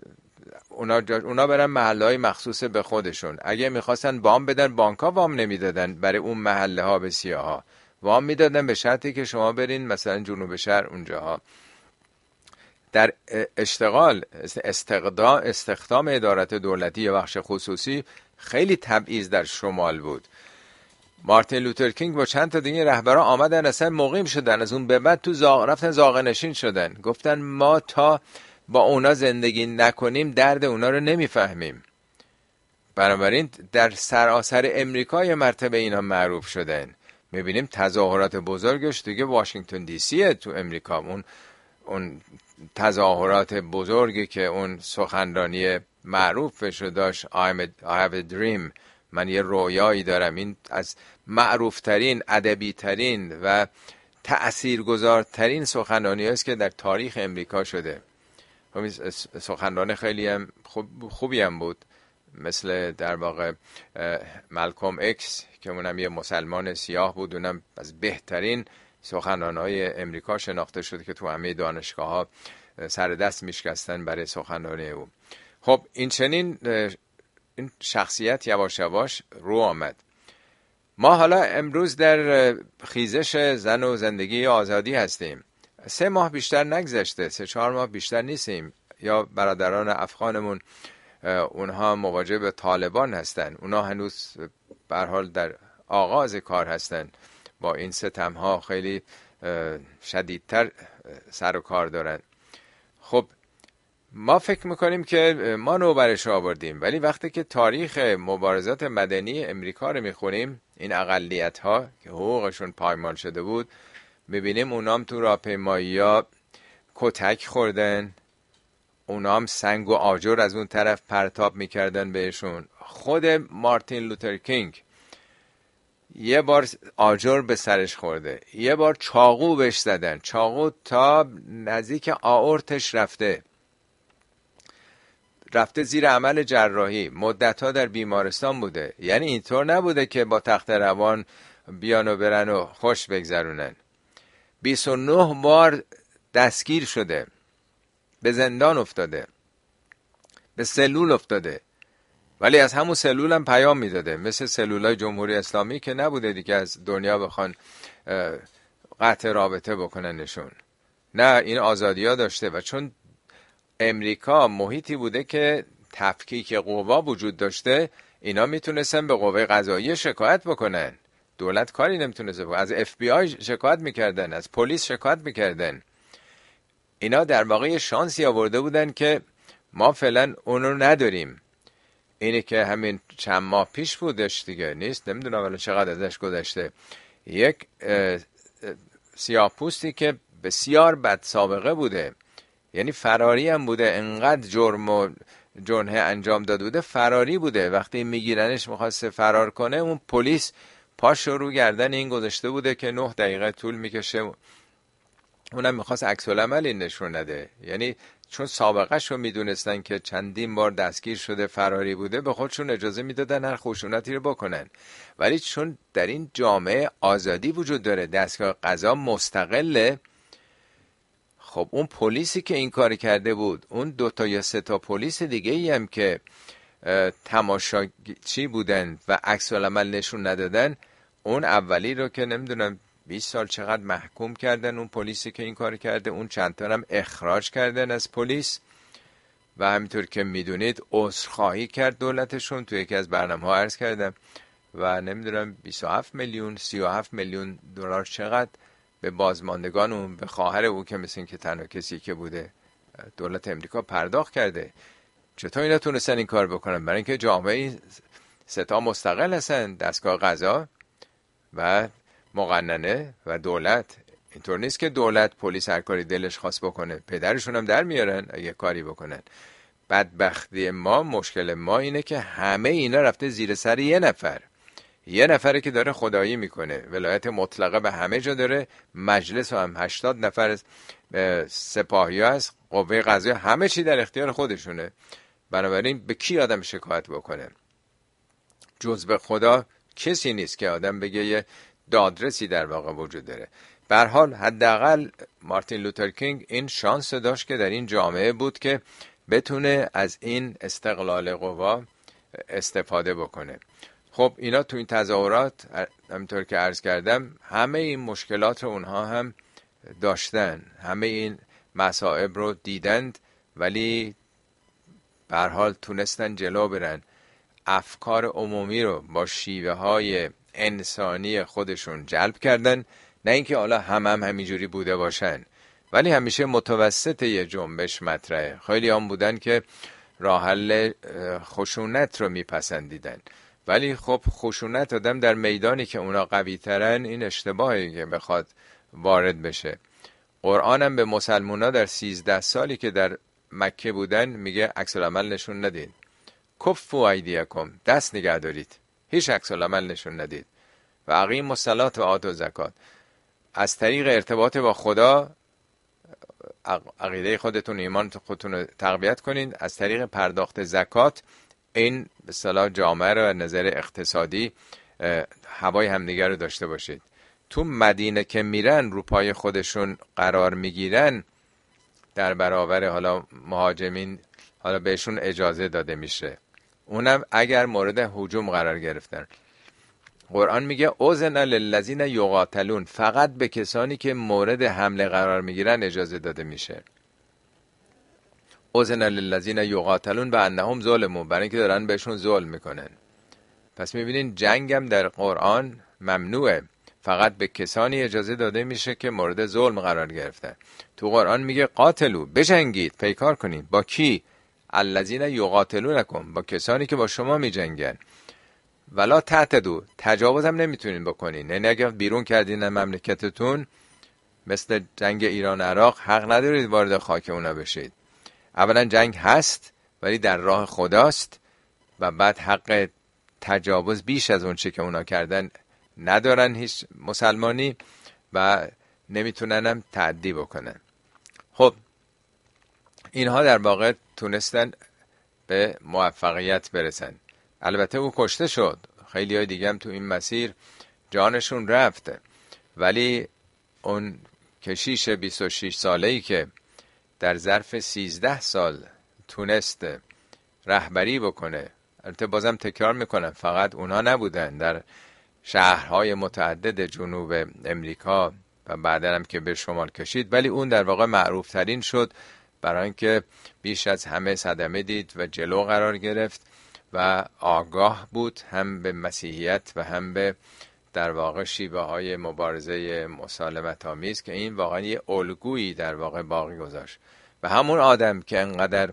اونا برن محله های مخصوص به خودشون. اگه میخواستن وام بدن، بانکا وام نمیدادن برای اون محله ها به سیاها، وام میدادن به شرطی که شما برین مثلا جنوب شهر اونجاها. در اشتغال، استخدام ادارات دولتی یا بخش خصوصی خیلی تبعیض در شمال بود. مارتین لوتر کینگ با چند تا دیگه رهبران آمدن اصلا مقیم شدن، از اون به بعد تو رفتن زاغنشین شدن، گفتن ما تا با اونا زندگی نکنیم درد اونا رو نمیفهمیم. بنابراین در سراسر امریکا یه مرتبه اینا معروف شدن. میبینیم تظاهرات بزرگش دیگه واشنگتن دی سیه تو امریکا، اون تظاهرات بزرگی که اون سخنرانی معروفش رو داشت، I have a dream، من یه رویایی دارم. این از معروفترین، ادبی ترین و تأثیرگذارترین سخنرانی است که در تاریخ امریکا شده. سخنران خیلی هم خوبی هم بود، مثل در واقع مالکوم اکس که اونم یه مسلمان سیاه بود، اونم از بهترین سخنران‌های امریکا شناخته شد که تو همه دانشگاه‌ها سر دست میشکستن برای سخنرانی او. خب این چنین این شخصیت یواش یواش رو آمد. ما حالا امروز در خیزش زن و زندگی آزادی هستیم. 3 ماه بیشتر نگذشته، 3-4 ماه بیشتر نیستیم. یا برادران افغانمون، اونها مواجه به طالبان هستن، اونها هنوز به هر حال در آغاز کار هستن، با این ستم‌ها خیلی شدیدتر سر و کار دارن. خب ما فکر میکنیم که ما نوبرش آوردیم، ولی وقتی که تاریخ مبارزات مدنی امریکا رو میخونیم، این اقلیت ها که حقوقشون پایمال شده بود، میبینیم اونام تو راهپیمایی‌ها کتک خوردن، اونام سنگ و آجر از اون طرف پرتاب میکردن بهشون. خود مارتین لوتر کینگ یه بار آجر به سرش خورده، یه بار چاقو بهش زدن، چاقو تا نزدیک آئورتش رفته زیر عمل جراحی، مدت‌ها در بیمارستان بوده. یعنی اینطور نبوده که با تخت روان بیان و برن و خوش بگذرونن. 29 بار دستگیر شده، به زندان افتاده، به سلول افتاده، ولی از همون سلول هم پیام میداده، مثل سلولای جمهوری اسلامی که نبوده دیگه از دنیا بخوان قطع رابطه بکننشون. نه، این آزادی ها داشته. و چون امریکا محیطی بوده که تفکیک قوا وجود داشته، اینا میتونستن به قوه قضاییه شکایت بکنن. دولت کاری نمیتونسته بکنه. از اف بی آی شکایت میکردن، از پلیس شکایت میکردن. اینا در واقع شانسی آورده بودن که ما فعلا اونو نداریم. اینه که همین چند ماه پیش بودش دیگه، نیست نمیدونم ولی چقدر ازش گذشته، یک سیاه‌پوستی که بسیار بد سابقه بوده، یعنی فراری هم بوده، انقدر جرم و جنحه انجام داده بوده، فراری بوده. وقتی میگیرنش میخواسته فرار کنه، اون پلیس پاش رو گردن این گذاشته بوده که 9 دقیقه طول میکشه. اونم میخواست عکس العملی نشون نده. یعنی چون سابقه‌ش رو میدونستن که چندین بار دستگیر شده، فراری بوده، به خودشون اجازه میدادن هر خشونتی رو بکنن. ولی چون در این جامعه آزادی وجود داره، دستگاه قضا مستقله، خب اون پلیسی که این کار کرده بود، اون 2 تا یا 3 تا پلیس دیگه ای هم که تماشاچی بودن و عکس العمل نشون ندادن، اون اولی رو که نمیدونم 20 سال چقدر محکوم کردن اون پلیسی که این کار کرده، اون چند تا هم اخراج کردن از پلیس. و همینطور که میدونید عذرخواهی کرد دولتشون، تو یکی از برنامه‌ها عرض کردم، و نمیدونم 27 میلیون 37 میلیون دلار چقدر به بازماندگان اون، به خواهر او که مثل این که تنها کسی که بوده، دولت امریکا پرداخت کرده. چطور اینا تونستن این کار بکنن؟ برای اینکه جامعه 3 تا مستقل هستن، دستگاه قضا و مقننه و دولت. اینطور نیست که دولت پلیس هر کاری دلش خواست بکنه، پدرشون هم در میارن اگه کاری بکنن. بدبختی ما، مشکل ما اینه که همه اینا رفته زیر سر یه نفره که داره خدایی میکنه، ولایت مطلقه به همه جا داره، مجلس هم 80 نفر سپاهی هست، قوه قضاییه، همه چی در اختیار خودشونه. بنابراین به کی آدم شکایت بکنه؟ جز به خدا کسی نیست که آدم بگه یه دادرسی در واقع وجود داره. به هر حال حداقل مارتین لوتر کینگ این شانس داشت که در این جامعه بود که بتونه از این استقلال قوا استفاده بکنه. خب اینا تو این تظاهرات همونطور که عرض کردم همه این مشکلات رو اونها هم داشتن، همه این مصائب رو دیدند، ولی به هر حال تونستن جلو برن، افکار عمومی رو با شیوه های انسانی خودشون جلب کردن. نه اینکه حالا همینجوری بوده باشن، ولی همیشه متوسط یه جنبش مطرحه. خیلی هم بودن که راه حل خشونت رو میپسندیدن، ولی خب خشونت آدم در میدانی که اونا قوی ترن، این اشتباهی که بخواد وارد بشه. قرآن هم به مسلمونا در 13 سالی که در مکه بودن میگه عکس العمل نشون ندید، کفوا ایدیکم، دست نگه دارید، هیچ عکس العمل نشون ندید، و اقیموا الصلاة و آتوا الزکات. از طریق ارتباط با خدا عقیده خودتون، ایمان خودتون رو تقویت کنین، از طریق پرداخت زکات این به اصطلاح جامعه رو از نظر اقتصادی هوای همدیگر رو داشته باشید. تو مدینه که میرن رو پای خودشون قرار میگیرن، در برابر حالا مهاجمین حالا بهشون اجازه داده میشه، اونم اگر مورد هجوم قرار گرفتن. قرآن میگه اوذن للذین یقاتلون، فقط به کسانی که مورد حمله قرار میگیرن اجازه داده میشه. اوذن للذین یقاتلون بانهم ظلموا، برای اینکه دارن بهشون ظلم میکنن. پس میبینین جنگم در قرآن ممنوعه، فقط به کسانی اجازه داده میشه که مورد ظلم قرار گرفتن. تو قرآن میگه قاتلو، بجنگید، پیکار کنید. با کی؟ الذین یقاتلونکم، با کسانی که با شما میجنگن. ولا تعتدوا، تجاوز هم نمیتونین بکنین. یعنی اگه بیرون کردین مملکتتون، مثل جنگ ایران عراق، حق ندارید وارد خاک اونا بشید. اولا جنگ هست ولی در راه خداست، و بعد حق تجاوز بیش از اون چه که اونا کردن ندارن هیچ مسلمانی و نمیتونن هم تعدی بکنن. خب اینها در واقع تونستن به موفقیت برسن. البته او کشته شد، خیلی های دیگه هم تو این مسیر جانشون رفته، ولی اون کشیش 26 ساله‌ای که در ظرف 13 سال تونست رهبری بکنه، البته بازم تکرار میکنم فقط اونا نبودن، در شهرهای متعدد جنوب امریکا و بعدا هم که به شمال کشید، ولی اون در واقع معروف ترین شد برای اینکه بیش از همه صدمه دید و جلو قرار گرفت و آگاه بود هم به مسیحیت و هم به در واقع شیوه های مبارزه مسالمت آمیز که این واقعا یه الگویی در واقع باقی گذاشت. و همون آدم که انقدر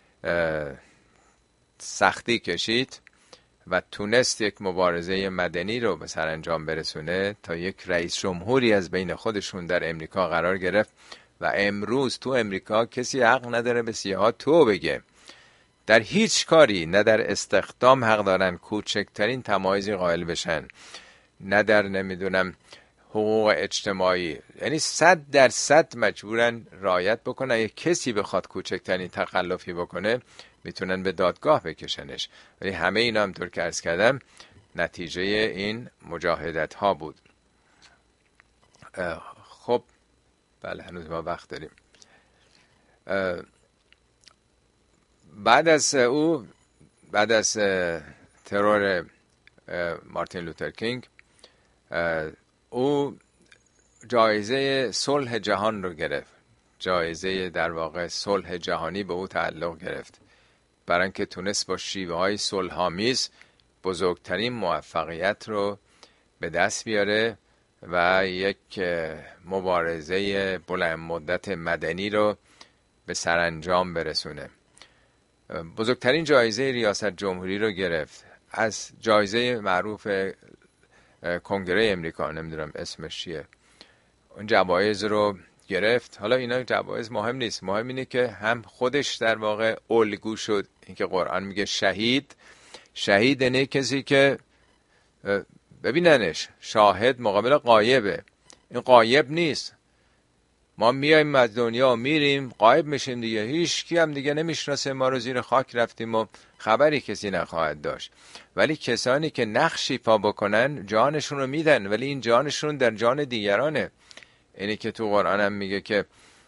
سختی کشید و تونست یک مبارزه مدنی رو به سرانجام برسونه تا یک رئیس جمهوری از بین خودشون در امریکا قرار گرفت و امروز تو امریکا کسی حق نداره به سیاها تو بگه. در هیچ کاری، نه در استخدام حق دارن کوچکترین تمایزی قائل بشن، نه در نمیدونم حقوق اجتماعی، یعنی 100% مجبورن رعایت بکنن. اگه کسی بخواد کوچکترین تخلفی بکنه میتونن به دادگاه بکشنش. ولی همه اینا همطور که عرض کردم نتیجه این مجاهدت ها بود. خب بله هنوز ما وقت داریم. بعد از ترور مارتین لوتر کینگ او جایزه صلح جهان رو گرفت. جایزه در واقع صلح جهانی به او تعلق گرفت برای اینکه تونست با شیوه های صلح‌آمیز بزرگترین موفقیت رو به دست بیاره و یک مبارزه بلند مدت مدنی رو به سرانجام برسونه. بزرگترین جایزه ریاست جمهوری رو گرفت. از جایزه معروف کنگره امریکا، نمیدونم اسمش چیه، اون جوایز رو گرفت. حالا اینا جوایز مهم نیست، مهم اینه که هم خودش در واقع الگو شد. اینکه قرآن میگه شهید نه کسی که ببیننش، شاهد مقابل غایبه. این غایب نیست. ما میایم از دنیا میریم غایب میشیم دیگه، هیچ کی هم دیگه نمیشناسه ما رو، زیر خاک رفتیم و خبری کسی نخواهد داشت. ولی کسانی که نقشی پا بکنن جانشون رو میدن، ولی این جانشون در جان دیگرانه. اینی که تو قرآن هم میگه که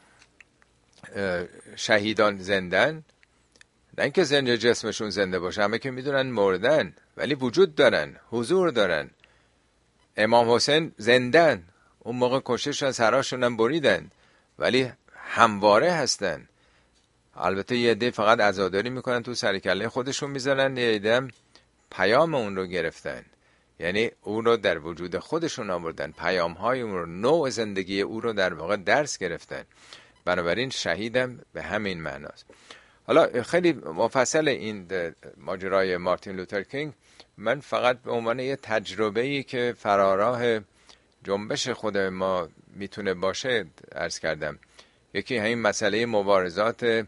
شهیدان زندن، نه اینکه زنده جسمشون زنده باشه، همه که میدونن مردن ولی وجود دارن، حضور دارن. امام حسین زندن، اون موقع کشته شدن، سراشون هم بریدن ولی همواره هستن. البته یه عده فقط عزاداری میکنن، تو سرکله خودشون میزنن، یه عده هم پیام اون رو گرفتن، یعنی اون رو در وجود خودشون آوردن، پیام های اون رو، نوع زندگی اون رو در واقع درس گرفتن. بنابراین شهیدم به همین معناست. حالا خیلی مفصل این ماجرای مارتین لوتر کینگ، من فقط به عنوان یه تجربه‌ای که فراراه جنبش خود ما میتونه باشه عرض کردم. یکی همین مسئله مبارزات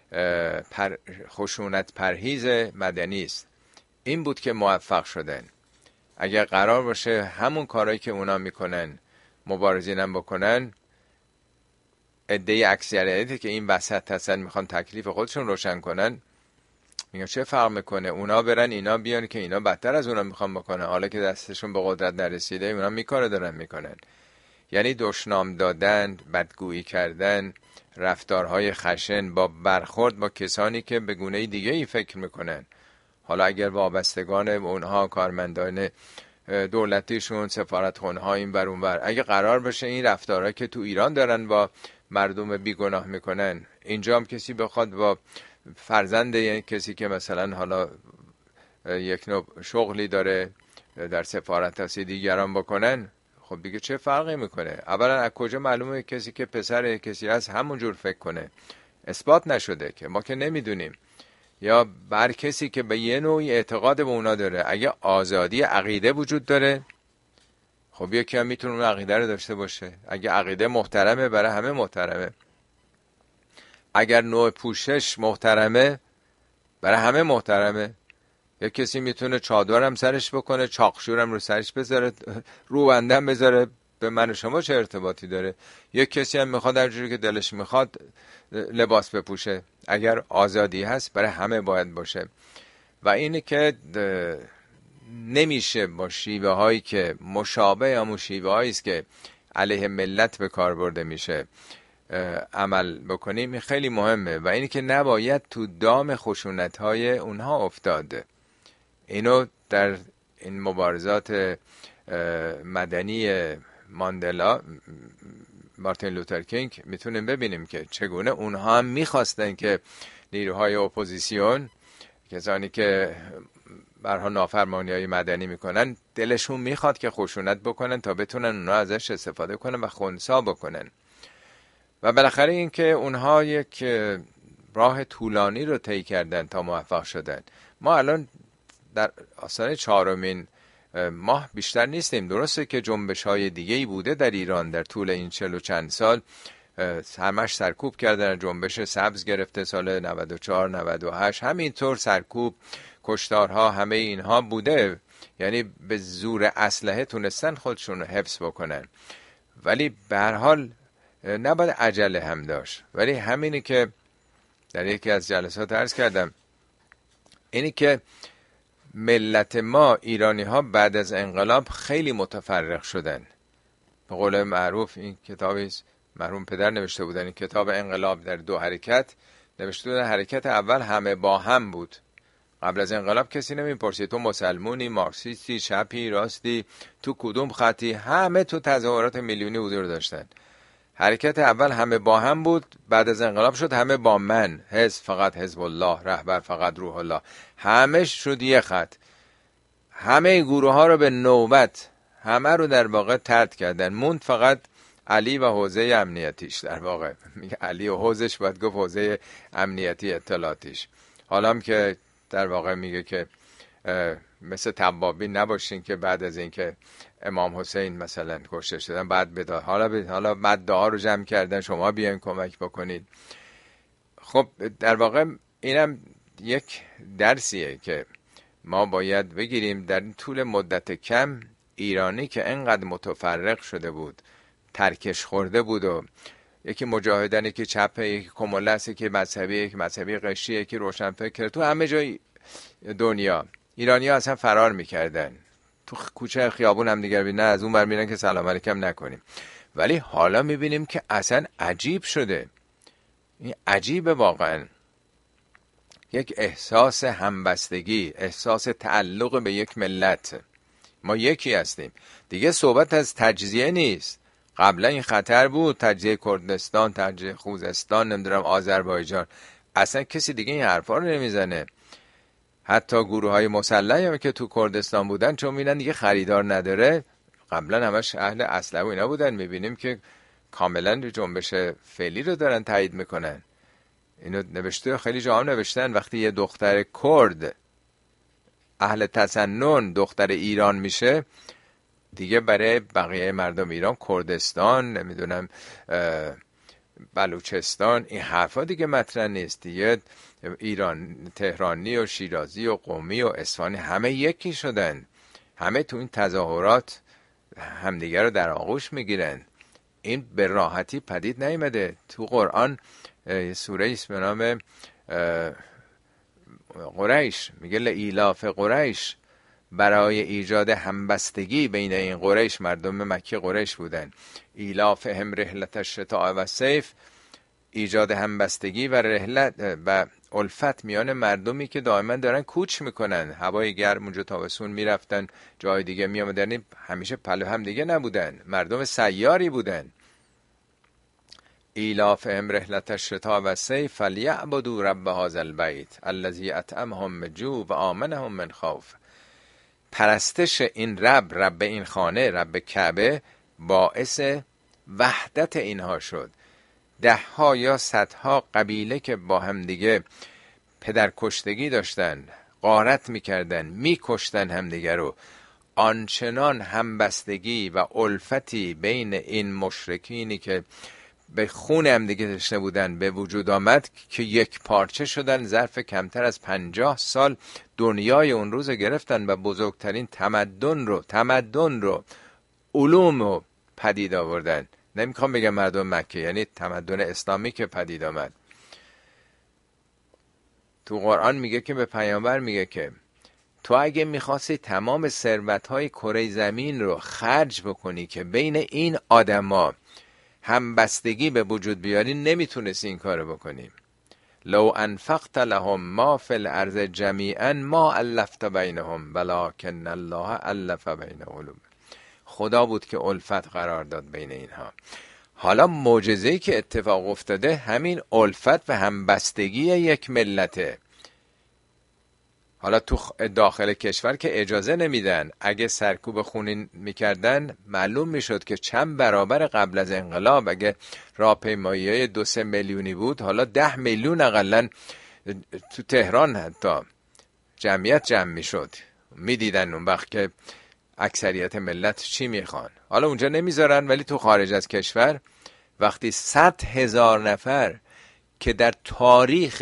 خشونت پرهیز مدنی است. این بود که موفق شدن. اگر قرار باشه همون کارهایی که اونا میکنن مبارزین هم بکنن، عده اکثریتی که این وسط هستن میخوان تکلیف خودشون روشن کنن، میگن چه فرق میکنه اونا برن اینا بیان که اینا بدتر از اونا میخوان بکنن، حالا که دستشون به قدرت نرسیده اونا میکاره دارن میکنن. یعنی دشنام دادن، بدگویی کردن، رفتارهای خشن با برخورد با کسانی که به گونه دیگه ای فکر میکنن. حالا اگر وابستگان اونها، کارمندان دولتیشون، سفارتخونه ها این بر اون بر، اگه قرار باشه این رفتارها که تو ایران دارن با مردم بیگناه میکنن، اینجا هم کسی بخواد با فرزند یعنی کسی که مثلا حالا یک نوع شغلی داره در سفارت هست دیگران بکنن، خب دیگه چه فرقی میکنه؟ اولا از کجا معلومه کسی که پسر کسی هست همونجور فکر کنه؟ اثبات نشده که، ما که نمیدونیم. یا بر کسی که به یه نوعی اعتقاد به اونا داره، اگه آزادی عقیده وجود داره، خب یکی هم میتونه اون عقیده رو داشته باشه. اگه عقیده محترمه برای همه محترمه، اگر نوع پوشش محترمه برای همه محترمه. یک کسی میتونه چادرم سرش بکنه، چاقشورم رو سرش بذاره، روبندم بذاره، به من و شما چه ارتباطی داره؟ یک کسی هم میخواد هر جوری که دلش میخواد لباس بپوشه. اگر آزادی هست برای همه باید باشه. و اینه که نمیشه با شیوه هایی که مشابه همون شیوه هایی است که علیه ملت به کار برده میشه عمل بکنیم. این خیلی مهمه. و اینی که نباید تو دام خشونت های اونها افتاده. اینو در این مبارزات مدنی ماندلا، مارتین لوتر کینگ میتونیم ببینیم که چگونه اونها هم میخواستن که نیروهای اپوزیسیون، کسانی که برها نافرمانی‌های مدنی میکنن، دلشون میخواد که خشونت بکنن تا بتونن اونها ازش استفاده کنن و خنثی بکنن. و بالاخره این که اونها یک راه طولانی رو طی کردن تا موفق شدن. ما الان در آستانه 4مین ماه بیشتر نیستیم. درسته که جنبش‌های دیگه‌ای بوده در ایران در طول این 40 و چند سال، همش سرکوب کردن. جنبش سبز گرفته سال 94 98، همینطور سرکوب، کشتارها، همه اینها بوده. یعنی به زور اسلحه تونستن خودشون رو حفظ بکنن. ولی به هر حال نباید عجله هم داشت. ولی همینی که در یکی از جلسات عرض کردم، اینی که ملت ما ایرانی ها بعد از انقلاب خیلی متفرق شدن. به قول معروف این کتابی مرحوم پدر نوشته بودن، این کتاب انقلاب در 2 حرکت، نوشته بودن حرکت اول همه با هم بود. قبل از انقلاب کسی نمیپرسید تو مسلمونی، مارکسیستی، چپی، راستی، تو کدوم خطی. همه تو تظاهرات میلیونی حضور داشتن. حرکت اول همه با هم بود، بعد از انقلاب شد همه با من، حزب فقط حزب الله، رهبر فقط روح الله، همه شد یه خط. همه گروه ها رو به نوبت همه رو در واقع طرد کردن. موند فقط علی و حوزه امنیتیش. در واقع میگه علی و حوزش، باید گفت حوزه امنیتی اطلاعاتیش. حالا هم که در واقع میگه که مثل توابین نباشین که بعد از اینکه امام حسین مثلا کشته شدن بعد بدار، حالا مده ها رو جمع کردن شما بیاین کمک بکنید. خب در واقع اینم یک درسیه که ما باید بگیریم. در این طول مدت کم ایرانی که انقدر متفرق شده بود، ترکش خورده بود و یکی مجاهدن، یکی چپه، یکی کمونیست، یکی مذهبی، یکی مذهبی قشری، یکی روشنفکر، تو همه جای دنیا ایرانی ها اصلا فرار میکردن. تو کوچه خیابون هم دیگر بینن، از اون بر میرن که سلام علیکم نکنیم. ولی حالا میبینیم که اصلا عجیب شده. این عجیبه واقعا. یک احساس همبستگی، احساس تعلق به یک ملت. ما یکی هستیم دیگه. صحبت از تجزیه نیست. قبلا این خطر بود، تجزیه کردستان، تجزیه خوزستان، نمیدونم آذربایجان. اصلا کسی دیگه این حرفا رو نمیزنه. حتی گروه های مسلحی هم که تو کردستان بودن، چون میبینن دیگه خریدار نداره، قبلا همش اهل اسلحه و اینا بودن، میبینیم که کاملا جنبش فعلی رو دارن تایید میکنن. اینو نوشته، خیلی جا هم نوشتن، وقتی یه دختر کرد اهل تسنن دختر ایران میشه، دیگه برای بقیه مردم ایران کردستان، نمیدونم بلوچستان، این حرفا دیگه مطرح نیست دیگه. ایران، تهرانی و شیرازی و قمی و اصفهانی همه یکی شدن. همه تو این تظاهرات همدیگه رو در آغوش میگیرن. این به راحتی پدید نیامده. تو قرآن سوره است به نام قریش، میگه لایلاف قریش، برای ایجاد همبستگی بین این قریش، مردم مکی قریش بودن، ایلاف هم رحلت الشتاء و صیف، ایجاد همبستگی و رحلت و الفت میان مردمی که دائما دارن کوچ میکنن. هوای گرم اونجا تابستون میرفتن جای دیگه میامدن، همیشه پلو هم دیگه نبودن، مردم سیاری بودن. ایلاف هم رحلت الشتاء و صیف فلیعبدوا رب هذا البیت الذی اطعمهم من جوع و آمنهم من خوف. پرستش این رب این خانه، رب کعبه، باعث وحدت اینها شد. 10 یا 100 قبیله که با هم دیگه پدرکشتگی داشتن، غارت میکردن، میکشتن همدیگه رو، آنچنان همبستگی و الفتی بین این مشرکینی که به خون هم دیگه تشنه بودن به وجود آمد که یک پارچه شدن، ظرف کمتر از 50 سال دنیای اون روز گرفتن و بزرگترین تمدن رو علوم رو پدید آوردن. نمیخوام بگم مردم مکه، یعنی تمدن اسلامی که پدید آمد. تو قرآن میگه که به پیامبر میگه که تو اگه میخواستی تمام ثروت‌های کره زمین رو خرج بکنی که بین این آدما همبستگی به وجود بیاری، نمیتونستی این کارو بکنی. لو انفقت لهم ما فی الارض جمیعا ما الفت بینهم ولکن الله الف بین قلوبهم. خدا بود که الفت قرار داد بین اینها. حالا معجزه‌ای که اتفاق افتاده همین الفت و همبستگی یک ملته. حالا تو داخل کشور که اجازه نمیدن، اگه سرکوب خونین میکردن معلوم میشد که چند برابر قبل از انقلاب. اگه راهپیمایی‌های 2-3 میلیونی بود، حالا 10 میلیون اقلن تو تهران حتی جمعیت جمع میشد. میدیدن اون وقت که اکثریت ملت چی میخوان. حالا اونجا نمیذارن، ولی تو خارج از کشور وقتی 100,000 نفر که در تاریخ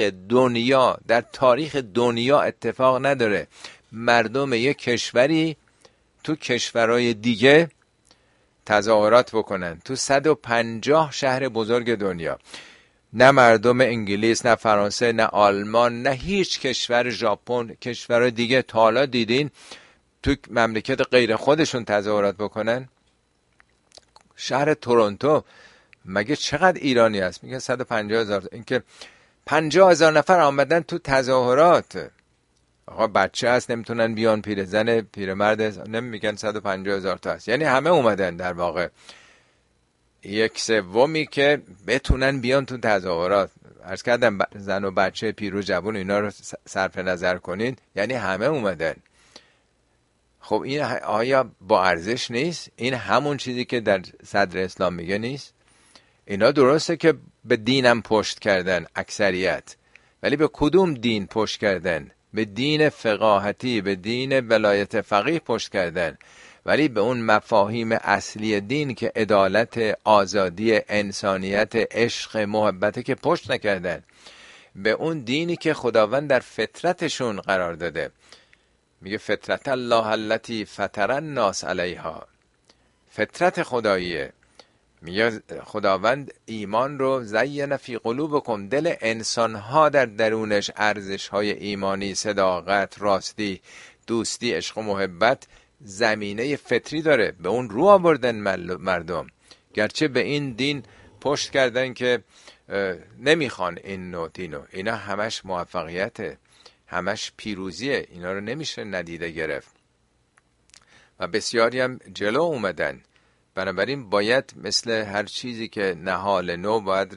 دنیا اتفاق نداره، مردم یک کشوری تو کشورهای دیگه تظاهرات بکنن تو 150 شهر بزرگ دنیا، نه مردم انگلیس، نه فرانسه، نه آلمان، نه هیچ کشور، ژاپن، کشورهای دیگه تا حالا دیدین تو مملکت غیر خودشون تظاهرات بکنن؟ شهر تورنتو مگه چقدر ایرانی هست؟ میگه 150,000. این که 50,000 نفر آمدن تو تظاهرات. آقا بچه هست نمیتونن بیان، پیرزن پیرمرد نمیگن 150,000 تا هست. یعنی همه اومدن در واقع. 1/3 که بتونن بیان تو تظاهرات. عرض کردم زن و بچه، پیر و جوان، اینا رو صرف نظر کنین، یعنی همه اومدن. خب این آیا با ارزش نیست؟ این همون چیزی که در صدر اسلام میگه نیست؟ اینا درسته که به دینم پشت کردن اکثریت، ولی به کدوم دین پشت کردن؟ به دین فقاهتی، به دین ولایت فقیه پشت کردن، ولی به اون مفاهیم اصلی دین که عدالت، آزادی، انسانیت، عشق، محبت که پشت نکردن. به اون دینی که خداوند در فطرتشون قرار داده. میگه فطرت الله التي فطر الناس علیها، فطرت خداییه. میگه خداوند ایمان رو زین فی قلوبکم، دل انسانها در درونش ارزش‌های ایمانی، صداقت، راستی، دوستی، عشق و محبت زمینه فطری داره. به اون رو آوردن مردم، گرچه به این دین پشت کردن که نمیخوان این نوع دینو. اینا همش موفقیته، همش پیروزیه. اینا رو نمیشه ندیده گرفت و بسیاری هم جلو اومدن. بنابراین باید مثل هر چیزی که نهال نو باید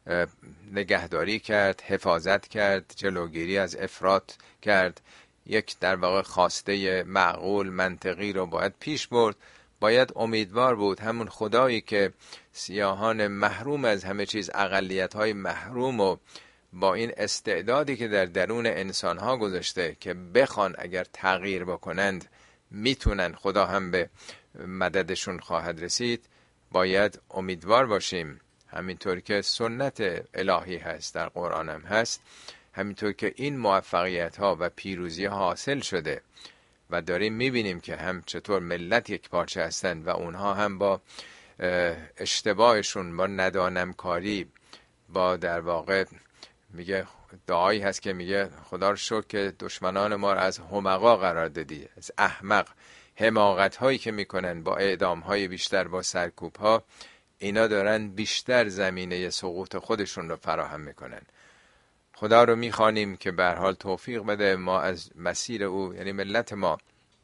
نگهداری کرد، حفاظت کرد، جلوگیری از افراط کرد. یک در واقع خواسته معقول منطقی رو باید پیش برد. باید امیدوار بود همون خدایی که سیاهان محروم از همه چیز، اقلیت‌های محروم و با این استعدادی که در درون انسان‌ها گذاشته که بخوان اگر تغییر بکنند میتونن، خدا هم به مددشون خواهد رسید. باید امیدوار باشیم، همینطور که سنت الهی هست در قرآن هم هست، همینطور که این موفقیت ها و پیروزی ها حاصل شده و داریم میبینیم که هم چطور ملت یک پارچه هستند و اونها هم با اشتباهشون، با ندانمکاری، با در واقع میگه دعایی هست که میگه خدا رو شکر که دشمنان ما رو از همقا قرار دادی، از احمق. حماقت هایی که میکنن با اعدام های بیشتر، با سرکوب ها، اینا دارن بیشتر زمینه سقوط خودشون رو فراهم میکنن. خدا رو میخوانیم که به هر حال توفیق بده ما از مسیر او، یعنی ملت ما،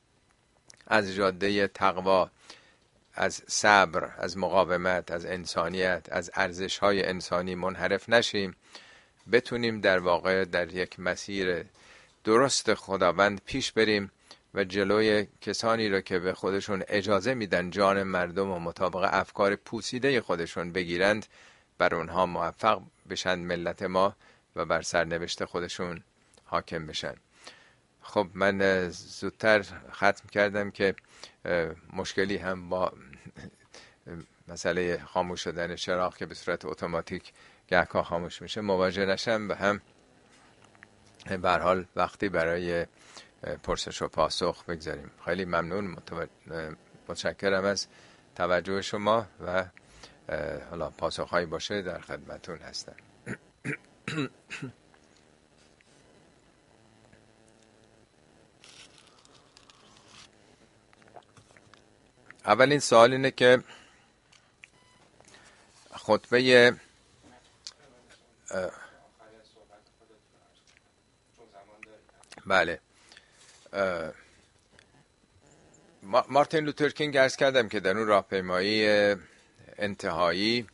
از جاده تقوا، از صبر، از مقاومت، از انسانیت، از ارزش های انسانی منحرف نشیم. بتونیم در واقع در یک مسیر درست خداوند پیش بریم و جلوی کسانی رو که به خودشون اجازه میدن جان مردم و مطابق افکار پوسیده خودشون بگیرند، بر اونها موفق بشن ملت ما و بر سرنوشت خودشون حاکم بشن. خب من زودتر ختم کردم که مشکلی هم با مسئله خاموش شدن چراغ که به صورت اتوماتیک گهگاه خاموش میشه مواجه نشم و هم به هر حال وقتی برای پرسش و پاسخ بگذاریم. خیلی ممنون، متشکرم از توجه شما و حالا پاسخهایی باشه در خدمتون هستم. اولین سوال اینه که خطبه بله مارتین لوتر کینگ عرض کردم که در اون راهپیمایی انتهایی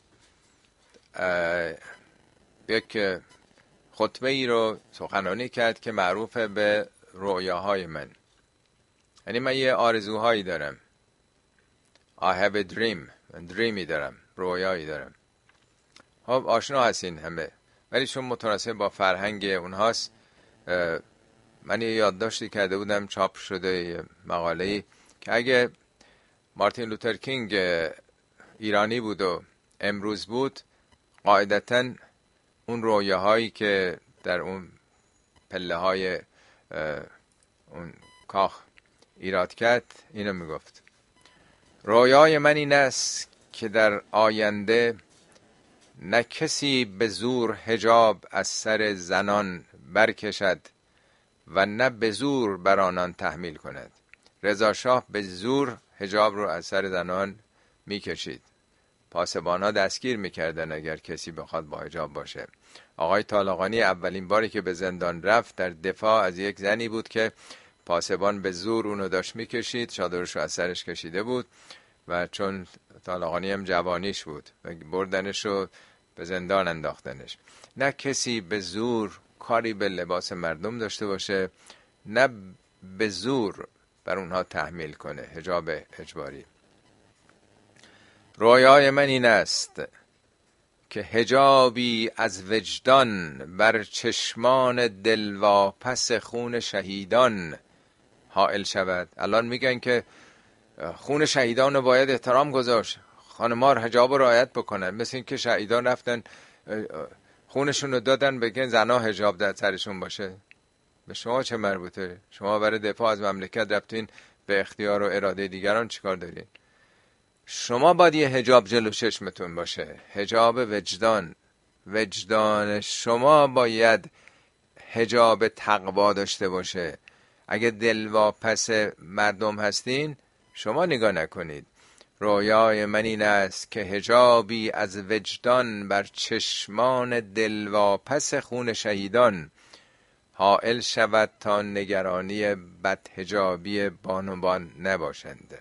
یک خطبه ای رو سخنرانی کرد که معروف به رؤیاهای من. یعنی من یه آرزوهایی دارم. I have a dream. من دریمی دارم، رویایی دارم. خب آشنا هستین همه، ولی چون متناسب با فرهنگ اونهاست من یه یادداشتی کرده بودم، چاپ شده یه مقاله‌ای که اگه مارتین لوتر کینگ ایرانی بود و امروز بود قاعدتاً اون رویاهایی که در اون پله های اون کاخ ایراد کرد اینو میگفت: رویای من این است که در آینده نه کسی به زور حجاب از سر زنان برکشد و نه به زور بر آنان تحمیل کند. رضا شاه به زور حجاب رو از سر زنان میکشید، پاسبان‌ها دستگیر میکردن اگر کسی بخواد با حجاب باشه. آقای طالقانی اولین باری که به زندان رفت در دفاع از یک زنی بود که پاسبان به زور اونو داشت میکشید، چادرش رو از سرش کشیده بود و چون طالقانی هم جوانیش بود و بردنش رو به زندان انداختنش. نه کسی به زور کاری به لباس مردم داشته باشه، نه به زور بر اونها تحمیل کنه حجاب اجباری. رویای من این است که حجابی از وجدان بر چشمان دلواپس خون شهیدان حائل شود. الان میگن که خون شهیدان رو باید احترام گذاشت، خانم‌ها حجاب رو رعایت بکنن، مثل این که شهیدان رفتن خونشون رو دادن بگن زنها حجاب در سرشون باشه. به شما چه مربوطه؟ شما برای دفاع از مملکت رفتین، به اختیار و اراده دیگران چیکار دارین؟ شما باید یه حجاب جلو چشمتون باشه، حجاب وجدان. وجدان شما باید حجاب تقوا داشته باشه. اگه دلواپس مردم هستین شما نگاه نکنید. رویای من این است که حجابی از وجدان بر چشمان دلواپس خون شهیدان حائل شود تا نگرانی بدحجابی بانوان نباشند.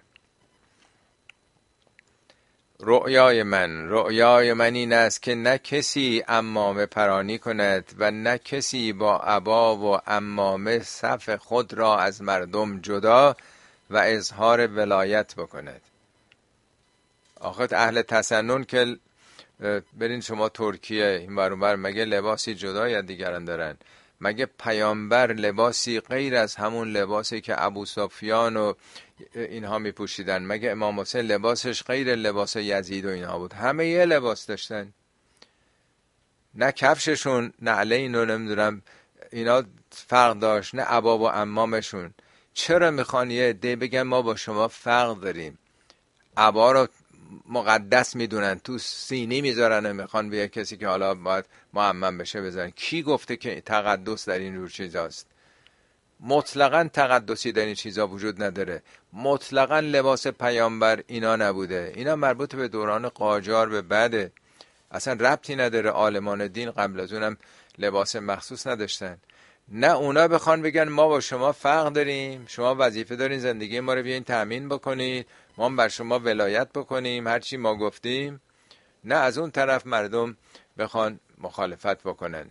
رؤیای من این است که نه کسی عمامه پرانی کند و نه کسی با عبا و عمامه صف خود را از مردم جدا و اظهار ولایت بکند. آخه اهل تسنن که برین شما ترکیه این برابر مگه لباسی جدا یا دیگران دارن؟ مگه پیامبر لباسی غیر از همون لباسی که ابو سفیان و اینها می پوشیدن؟ مگه امام حسین لباسش غیر لباس یزید و اینها بود؟ همه یه لباس داشتن. نه کفششون نعلین و نمیدونم اینا فرق داشت، نه عبا و عمامشون. چرا میخوان یه عده بگن ما با شما فرق داریم؟ عبا رو مقدس میدونن، تو سینی میذارن و میخوان به کسی که حالا باید معمم بشه بذارن. کی گفته که تقدس در این جور چیزاست؟ مطلقاً تقدسی در این چیزا وجود نداره. مطلقاً لباس پیامبر اینا نبوده. اینا مربوط به دوران قاجار به بعده، اصلا ربطی نداره. عالمان دین قبل از اونم لباس مخصوص نداشتن. نه اونا بخوان بگن ما با شما فرق داریم، شما وظیفه دارین زندگی ما رو بیاین تأمین بکنید، ما هم بر شما ولایت بکنیم هرچی ما گفتیم. نه از اون طرف مردم بخوان مخالفت بکنن.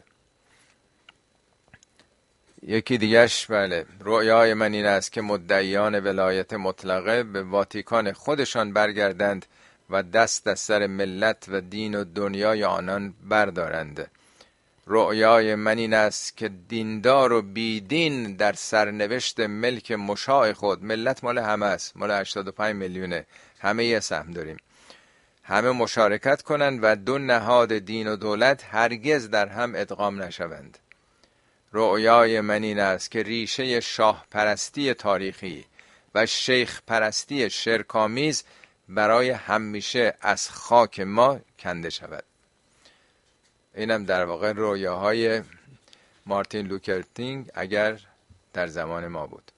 یکی دیگهش بله، رؤیای من این است که مدعیان ولایت مطلقه به واتیکان خودشان برگردند و دست از سر ملت و دین و دنیای آنان بردارند. رؤیای من این است که دیندار و بیدین در سرنوشت ملک مشاع خود، ملت مال همه است، مال 85 میلیونه، همه یه سهم داریم، همه مشارکت کنند و دو نهاد دین و دولت هرگز در هم ادغام نشوند. رؤیای من این است که ریشه شاه پرستی تاریخی و شیخ پرستی شرک‌آمیز برای همیشه از خاک ما کنده شود. اینم در واقع رویاهای مارتین لوتر کینگ اگر در زمان ما بود.